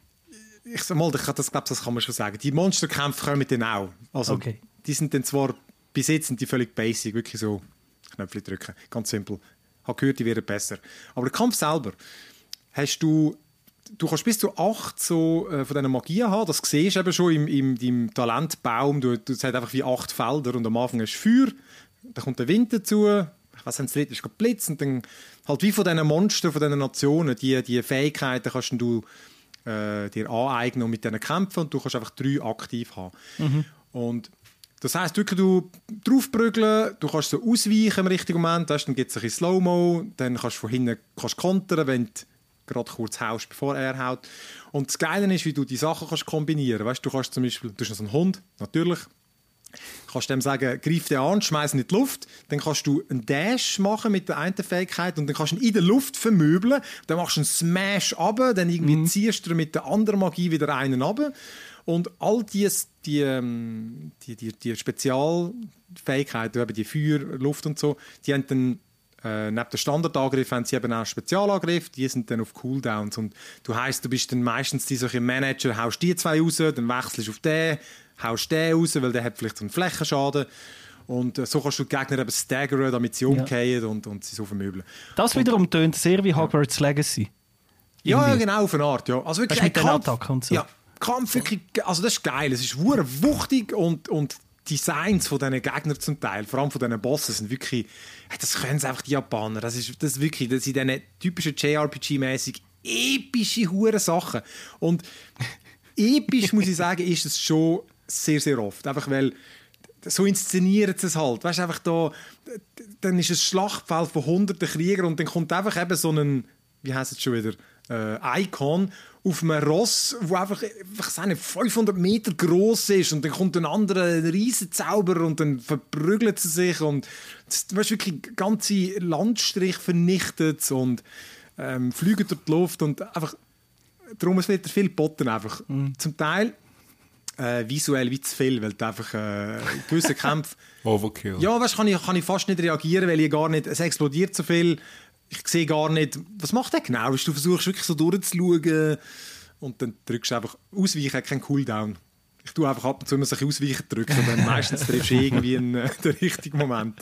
ich sag mal, ich das, glaub, das kann man schon sagen. Die Monsterkämpfe kommen dann auch. Also, okay. Die sind dann zwar, bis jetzt sind die völlig basic, wirklich so Knöpfe drücken, ganz simpel. Ich habe gehört, die werden besser. Aber der Kampf selber, hast du, du kannst bis zu acht so, äh, von diesen Magien haben, das siehst du eben schon im, im, im Talentbaum, du, du hast einfach wie acht Felder und am Anfang hast du Feuer, dann kommt der Wind dazu, ich weiss nicht, das dritte ist Blitz und dann halt wie von diesen Monstern, von diesen Nationen, die, die Fähigkeiten kannst du äh, dir aneignen und mit denen kämpfen und du kannst einfach drei aktiv haben. Mhm. Und das heisst wirklich, du draufprügeln, du kannst so ausweichen im richtigen Moment, dann gibt es ein bisschen Slow-Mo, dann kannst du von hinten kannst kontern, wenn du gerade kurz haust, bevor er haut. Und das Geile ist, wie du die Sachen kannst kombinieren kannst. Du kannst zum Beispiel, du hast noch so einen Hund, natürlich, kannst dem sagen, greif den an, schmeiß ihn in die Luft, dann kannst du einen Dash machen mit der einen Fähigkeit und dann kannst du ihn in der Luft vermöbeln, dann machst du einen Smash runter, dann irgendwie mhm. ziehst du mit der anderen Magie wieder einen runter. Und all die, die, die, die, die Spezialfähigkeiten, eben die Feuer, Luft und so, die haben dann, äh, neben dem Standardangriff haben sie eben auch Spezialangriff, die sind dann auf Cooldowns. Und du heisst, du bist dann meistens die solche Manager, haust die zwei raus, dann wechselst du auf den, haust den raus, weil der hat vielleicht so einen Flächenschaden. Und äh, so kannst du die Gegner eben staggern, damit sie umgehen ja. und, und sie so vermöbeln. Das wiederum tönt sehr wie Hogwarts ja. Legacy. Ja, ja, genau, auf eine Art. Ja. Also wirklich, mit den Attacken und so. Ja. Kampf wirklich, also das ist geil, es ist hure wuchtig und, und die Designs von diesen Gegnern zum Teil, vor allem von diesen Bossen, sind wirklich, das können einfach die Japaner, das ist, das ist wirklich, das sind diese typischen J R P G-mäßig epische hure Sachen und episch, muss ich sagen, ist es schon sehr, sehr oft, einfach weil so inszenieren sie es halt, weißt du, einfach da, dann ist ein Schlachtfeld von hunderten Kriegern und dann kommt einfach eben so ein, wie heisst es schon wieder, äh, Icon auf einem Ross, wo einfach, einfach fünfhundert Meter groß ist und dann kommt ein anderer Riesenzauber und dann verprügelt sie sich und du hast wirklich ganze Landstrich vernichtet und ähm, fliegen durch die Luft und einfach, darum es wird viel geboten einfach. Mhm. Zum Teil äh, visuell wie zu viel, weil du einfach äh, gewisse Kämpfe... Overkill. Ja, weißt, kann ich, kann ich fast nicht reagieren, weil ich gar nicht, es explodiert so viel. Ich sehe gar nicht, was macht der genau? Du versuchst wirklich so durchzuschauen und dann drückst du einfach ausweichen, hat keinen Cooldown. Ich tue einfach ab und zu immer so ausweichen drücken und dann meistens triffst du irgendwie in, äh, den richtigen Moment.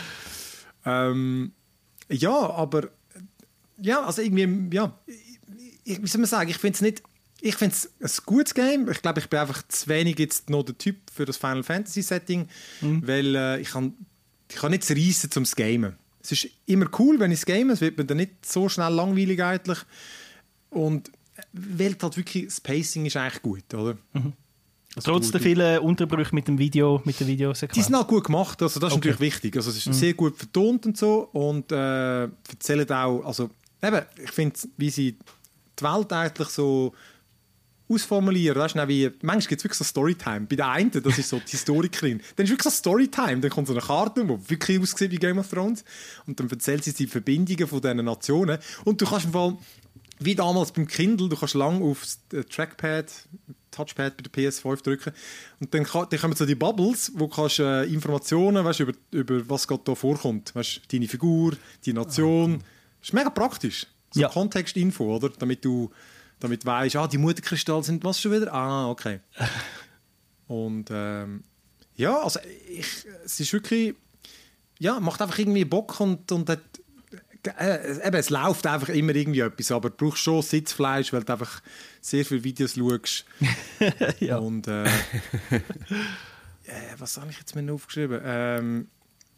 Ähm, ja, aber ja, also irgendwie, ja, ich, wie soll man sagen, ich finde es nicht, ich finde es ein gutes Game. Ich glaube, ich bin einfach zu wenig jetzt noch der Typ für das Final Fantasy Setting, mhm. weil äh, ich kann, ich kann nicht reissen zum Gamen. Es ist immer cool, wenn ich es game, es wird mir dann nicht so schnell langweilig eigentlich. Und weil halt wirklich, das Pacing ist eigentlich gut, oder? Mhm. Also trotz der vielen Unterbrüche mit dem Video, mit der Videosequenz. Die sind auch gut gemacht, also das ist okay. natürlich wichtig. Also es ist mhm. sehr gut vertont und so und äh, erzählen auch, also eben, ich finde, wie sie die Welt eigentlich so ausformulieren, weißt du, wie, manchmal gibt es wirklich so Storytime. Bei der einen, das ist so die Historikerin, dann ist wirklich so Storytime, dann kommt so eine Karte, die wirklich aussieht wie Game of Thrones und dann erzählt sie die Verbindungen von diesen Nationen und du kannst im Fall, wie damals beim Kindle, du kannst lang auf das Trackpad, Touchpad bei der P S fünf drücken und dann, kann, dann kommen so die Bubbles, wo du kannst, äh, Informationen weißt, über, über was gerade da vorkommt, weißt, deine Figur, die Nation, das ist mega praktisch, so ja. Kontextinfo, oder, damit du damit du weißt, ah, die Mutterkristalle sind was schon wieder? Ah, okay. Und ähm, ja, also ich, es ist wirklich, ja, macht einfach irgendwie Bock und, und hat, äh, eben, es läuft einfach immer irgendwie etwas, aber du brauchst schon Sitzfleisch, weil du einfach sehr viele Videos schaust. Ja. Und äh, äh, was habe ich jetzt mir noch aufgeschrieben? Ähm,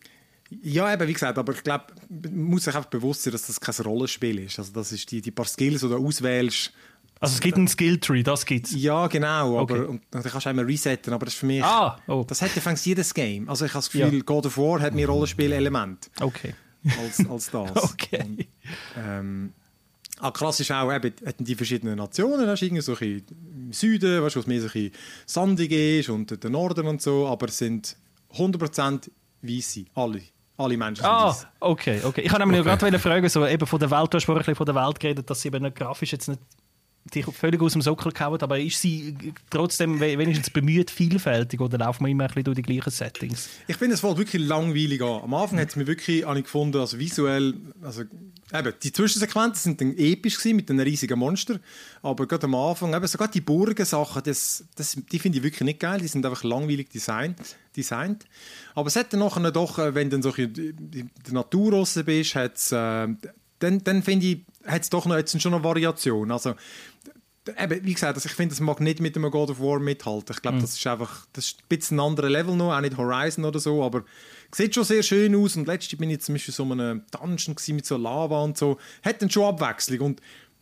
ja, eben, wie gesagt, aber ich glaube, man muss sich einfach bewusst sein, dass das kein Rollenspiel ist. Also das ist die, die paar Skills, die du auswählst. Also es gibt einen Skilltree, das gibt's. Ja, genau, aber Okay. und, dann kannst du einmal resetten, aber das ist für mich... Ah, oh. Das hat ja fast jedes Game. Also ich habe das Gefühl, Ja. God of War hat mehr Rollenspiel-Element Okay. als, als das. Okay. Und, ähm, ah, krass ist auch, eben, hatten die verschiedenen Nationen, hast du irgendwie so ein bisschen im Süden, weißt du, was mehr so ein bisschen sandig ist und der Norden und so, aber es sind hundert Prozent Weisse, alle. Alle Menschen sind Ah, weiss. okay, okay. Ich habe nämlich okay. gerade fragen, so eben von der Welt, du hast vorhin ein bisschen von der Welt geredet, dass sie eben nicht grafisch jetzt nicht dich völlig aus dem Sockel gehauen, aber ist sie trotzdem wenigstens bemüht vielfältig oder laufen wir immer ein bisschen durch die gleichen Settings? Ich finde, es fällt wirklich langweilig an. Am Anfang hat es mir wirklich habe ich gefunden, also visuell, also eben, die Zwischensequenzen sind dann episch gewesen, mit einem riesigen Monster, aber gerade am Anfang, eben sogar die Burgensachen, das, das, die finde ich wirklich nicht geil, die sind einfach langweilig designt. designt. Aber es hat dann nachher doch, wenn du dann so in der Natur raus bist, hat's, äh, dann, dann finde ich, hat es doch noch, jetzt schon eine Variation. Also, eben, wie gesagt, also ich finde, das mag nicht mit einem God of War mithalten. Ich glaube, mm. das ist einfach das ist ein bisschen ein anderes Level noch, auch nicht Horizon oder so, aber sieht schon sehr schön aus. Und letztens bin ich zum Beispiel so in einem Dungeon mit so Lava und so. Hat dann schon Abwechslung. Und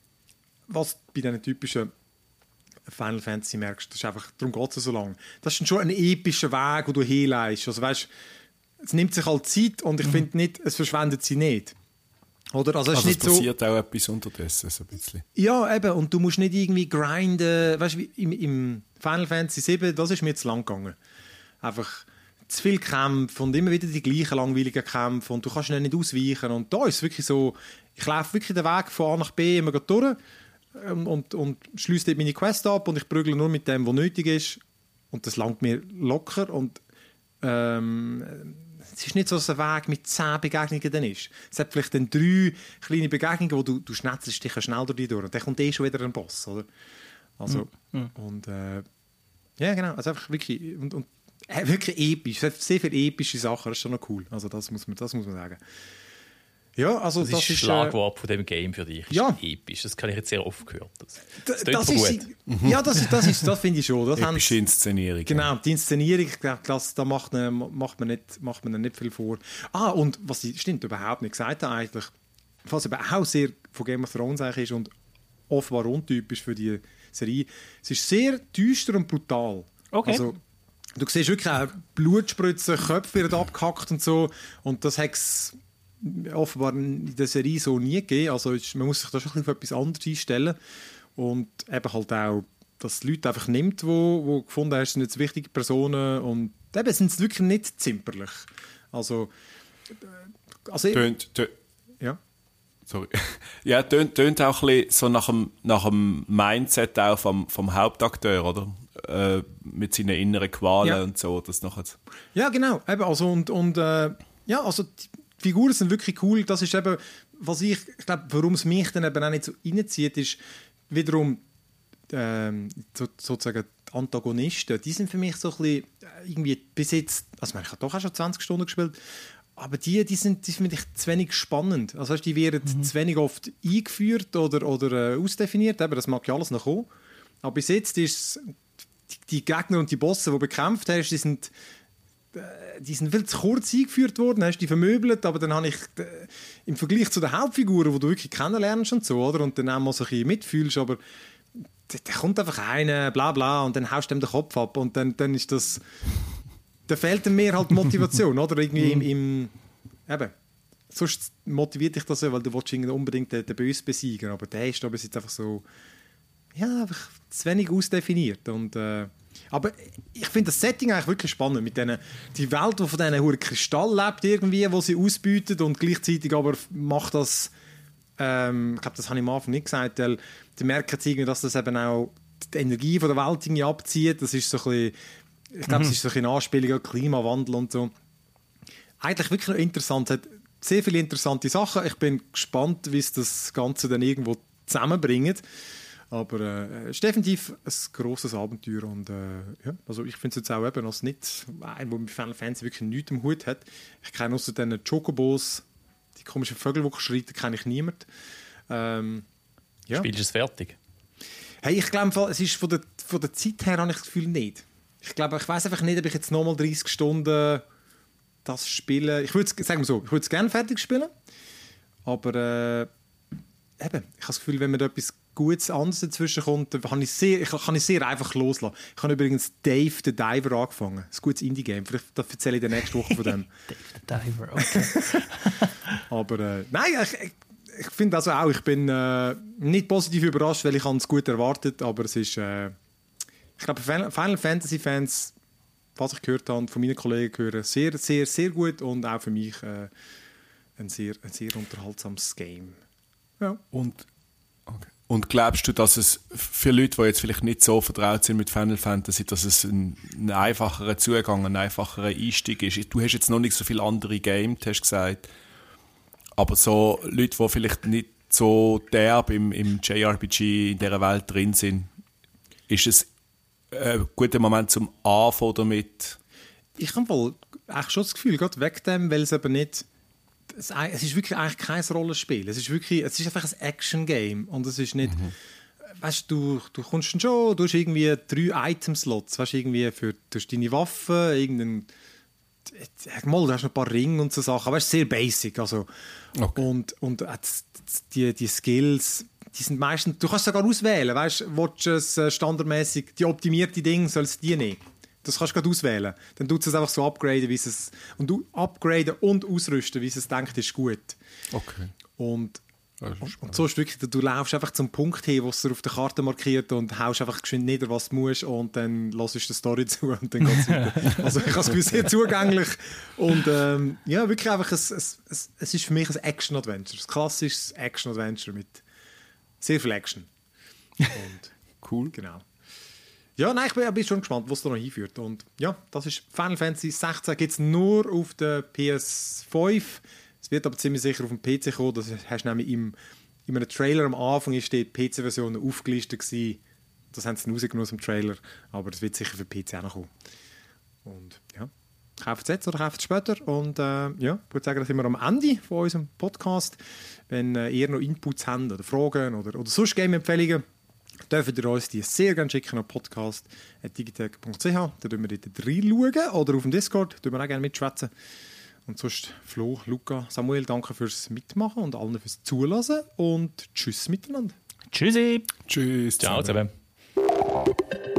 was bei diesen typischen Final Fantasy merkst, das ist einfach, darum geht es so lange. Das ist dann schon ein epischer Weg, den du hinleist. Also weißt, es nimmt sich halt Zeit und ich mm. finde nicht, es verschwendet sie nicht. Oder? Also, es, also ist nicht es passiert so, auch etwas unterdessen, so ein bisschen. Ja, eben. Und du musst nicht irgendwie grinden. Weißt du, im, im Final Fantasy sieben, das ist mir zu lang gegangen. Einfach zu viel Kämpfe und immer wieder die gleichen langweiligen Kämpfe und du kannst ihnen nicht ausweichen. Und da ist es wirklich so, ich laufe wirklich den Weg von A nach B immer durch und, und, und schließe dort meine Quest ab und ich prügle nur mit dem, was nötig ist. Und das langt mir locker und ähm, es ist nicht so, dass ein Weg mit zehn Begegnungen dann ist. Es hat vielleicht dann drei kleine Begegnungen, wo du, du schnetzelst dich schnell durch die durch. Und dann kommt eh schon wieder ein Boss, oder? Also, mm. und äh, ja, genau. Also einfach wirklich, und, und, äh, wirklich episch. Es hat sehr viele epische Sachen, das ist schon noch cool. Also das muss man, das muss man sagen. Ja, also das, das ist ist das Schlagwort äh, von dem Game für dich. Ja. Ist episch. Das kann ich jetzt sehr oft gehört. Das, das, das ist gut. Sie, ja, das, das, ist, das finde ich schon. Das epische Inszenierung. Genau, die Inszenierung, das, da macht man, macht, man nicht, macht man nicht viel vor. Ah, und was ich, stimmt überhaupt nicht gesagt habe eigentlich, was aber auch sehr von Game of Thrones eigentlich ist und offenbar untypisch für die Serie, es ist sehr düster und brutal. Okay. Also, du siehst wirklich auch Blutspritzen, Köpfe werden abgehackt und so und das hat es offenbar in der Serie so nie gegeben. Also man muss sich da schon auf etwas anderes einstellen und eben halt auch, dass die Leute einfach nimmt, wo, wo gefunden hast, sind jetzt wichtige Personen und eben sind es wirklich nicht zimperlich. Also, also tönt, tönt, ja. Sorry. Ja, tönt, tönt auch ein bisschen so nach dem, nach dem Mindset auch vom, vom Hauptakteur, oder? Äh, mit seinen inneren Qualen ja. und so. Das nachher. Ja, genau. Eben, also und, und äh, ja, also die Figuren sind wirklich cool. Das ist eben, was ich, ich glaube, warum es mich dann eben auch nicht so reinzieht, ist wiederum ähm, so, sozusagen die Antagonisten. Die sind für mich so ein bisschen irgendwie bis jetzt, also ich habe doch auch schon zwanzig Stunden gespielt, aber die, die sind, die finde ich zu wenig spannend. Also die werden mhm. zu wenig oft eingeführt oder, oder äh, ausdefiniert. Eben, das mag ja alles noch kommen. Aber bis jetzt ist die, die Gegner und die Bosse, die du bekämpft hast, die sind die sind viel zu kurz eingeführt worden, hast die vermöbelt, aber dann habe ich äh, im Vergleich zu den Hauptfiguren, die du wirklich kennenlernst und so, oder? Und dann auch mal so ein bisschen mitfühlst, aber da, da kommt einfach einer, bla bla, und dann haust du ihm den Kopf ab und dann, dann ist das, da fehlt mir halt Motivation, oder? Irgendwie im, im eben, sonst motiviert dich das ja, weil du willst unbedingt den, den Bösen besiegen, aber der ist da bis jetzt einfach so, ja, einfach zu wenig ausdefiniert und äh, aber ich finde das Setting eigentlich wirklich spannend. Mit denen, die Welt, die von diesen hohen Kristall lebt, irgendwie, wo sie ausbietet und gleichzeitig aber macht das, ähm, ich glaube, das habe ich am Anfang nicht gesagt, weil die merken irgendwie, dass das eben auch die Energie von der Welt irgendwie abzieht. Das ist so ein bisschen, ich glaube, es mhm. ist so ein bisschen eine Anspielung auf Klimawandel und so. Eigentlich wirklich noch interessant. Es hat sehr viele interessante Sachen. Ich bin gespannt, wie es das Ganze dann irgendwo zusammenbringt. Aber äh, es ist definitiv ein grosses Abenteuer. Und, äh, ja, also ich finde es jetzt auch eben als nicht ein, der mit Final Fantasy wirklich nichts im Hut hat. Ich kenne außer den Chocobos, die komischen Vögel, die schreiten, kenne ich niemand. Ähm, ja. Spielst du es fertig? Hey, ich glaube, es ist von der, von der Zeit her habe ich das Gefühl nicht. Ich glaube, ich weiß einfach nicht, ob ich jetzt nochmal dreißig Stunden das spiele. Ich würde es, sagen wir so, ich würde es gerne fertig spielen. Aber äh, eben, ich habe das Gefühl, wenn mir da etwas Gutes anderes dazwischen kommt, dann kann ich sehr, ich kann ich sehr einfach loslassen. Ich habe übrigens Dave the Diver angefangen. Ein gutes Indie-Game. Vielleicht erzähle ich dir nächste Woche von dem. Dave the Diver, okay. Aber äh, nein, ich, ich, ich finde also auch, ich bin äh, nicht positiv überrascht, weil ich es gut erwartet, aber es ist, äh, ich glaube, Final Fantasy Fans, was ich gehört habe, von meinen Kollegen gehören, sehr, sehr, sehr gut und auch für mich äh, ein, sehr, ein sehr unterhaltsames Game. Ja. Und, okay. Und glaubst du, dass es für Leute, die jetzt vielleicht nicht so vertraut sind mit Final Fantasy, dass es ein, ein einfacherer Zugang, ein einfacherer Einstieg ist? Du hast jetzt noch nicht so viele andere Games, hast du gesagt. Aber so Leute, die vielleicht nicht so derb im, im J R P G in dieser Welt drin sind, ist es ein guter Moment zum Anfangen damit? Ich habe wohl eigentlich schon das Gefühl, gerade wegen dem, weil es eben nicht... Es, es ist wirklich eigentlich kein Rollenspiel. Es ist wirklich, es ist einfach ein Action-Game. Und es ist nicht... Mhm. Weißt du, du kommst dann schon, du hast irgendwie drei Item-Slots, weißt du, irgendwie für du hast deine Waffen, irgendein... Mal, du hast noch ein paar Ringe und so Sachen, aber es ist sehr basic. Also. Okay. Und, und die, die Skills, die sind meistens, du kannst sogar auswählen, weißt du, willst du es standardmäßig, die optimierte Dinge, sollst du die nehmen. Das kannst du gerade auswählen. Dann tut es einfach so upgraden, wie es, und du upgraden und ausrüsten, wie es denkt, ist gut. Okay. Und, und, und so ist wirklich, du laufst einfach zum Punkt hin, wo es dir auf der Karte markiert und haust einfach geschwind nieder, was du musst und dann hörst du die Story zu und dann geht es weiter. Also ich habe es Gefühl, sehr zugänglich und ähm, ja, wirklich einfach, ein, ein, ein, es ist für mich ein Action-Adventure, ein klassisches Action-Adventure mit sehr viel Action. Und cool. Genau. Ja, nein, ich bin, bin schon gespannt, was da noch hinführt. Und ja, das ist Final Fantasy sechzehn, gibt es nur auf der P S fünf. Es wird aber ziemlich sicher auf dem P C kommen. Das hast du nämlich im, in einem Trailer am Anfang ist die P C-Version aufgelistet gewesen. Das haben sie rausgenommen aus dem Trailer, aber das wird sicher für P C auch noch kommen. Und ja, kauft es jetzt oder kauft es später. Und äh, ja, ich würde sagen, da sind wir am Ende von unserem Podcast. Wenn äh, ihr noch Inputs habt oder Fragen oder, oder sonst Game-Empfehlungen, dürft ihr uns die sehr gerne schicken an podcast at digitech punkt c h. Da schauen wir dort reinschauen. Oder auf dem Discord, da wir auch gerne mitschwätzen. Und sonst Flo, Luca, Samuel, danke fürs Mitmachen und allen fürs Zulassen. Und tschüss miteinander. Tschüssi. Tschüss. Ciao zusammen.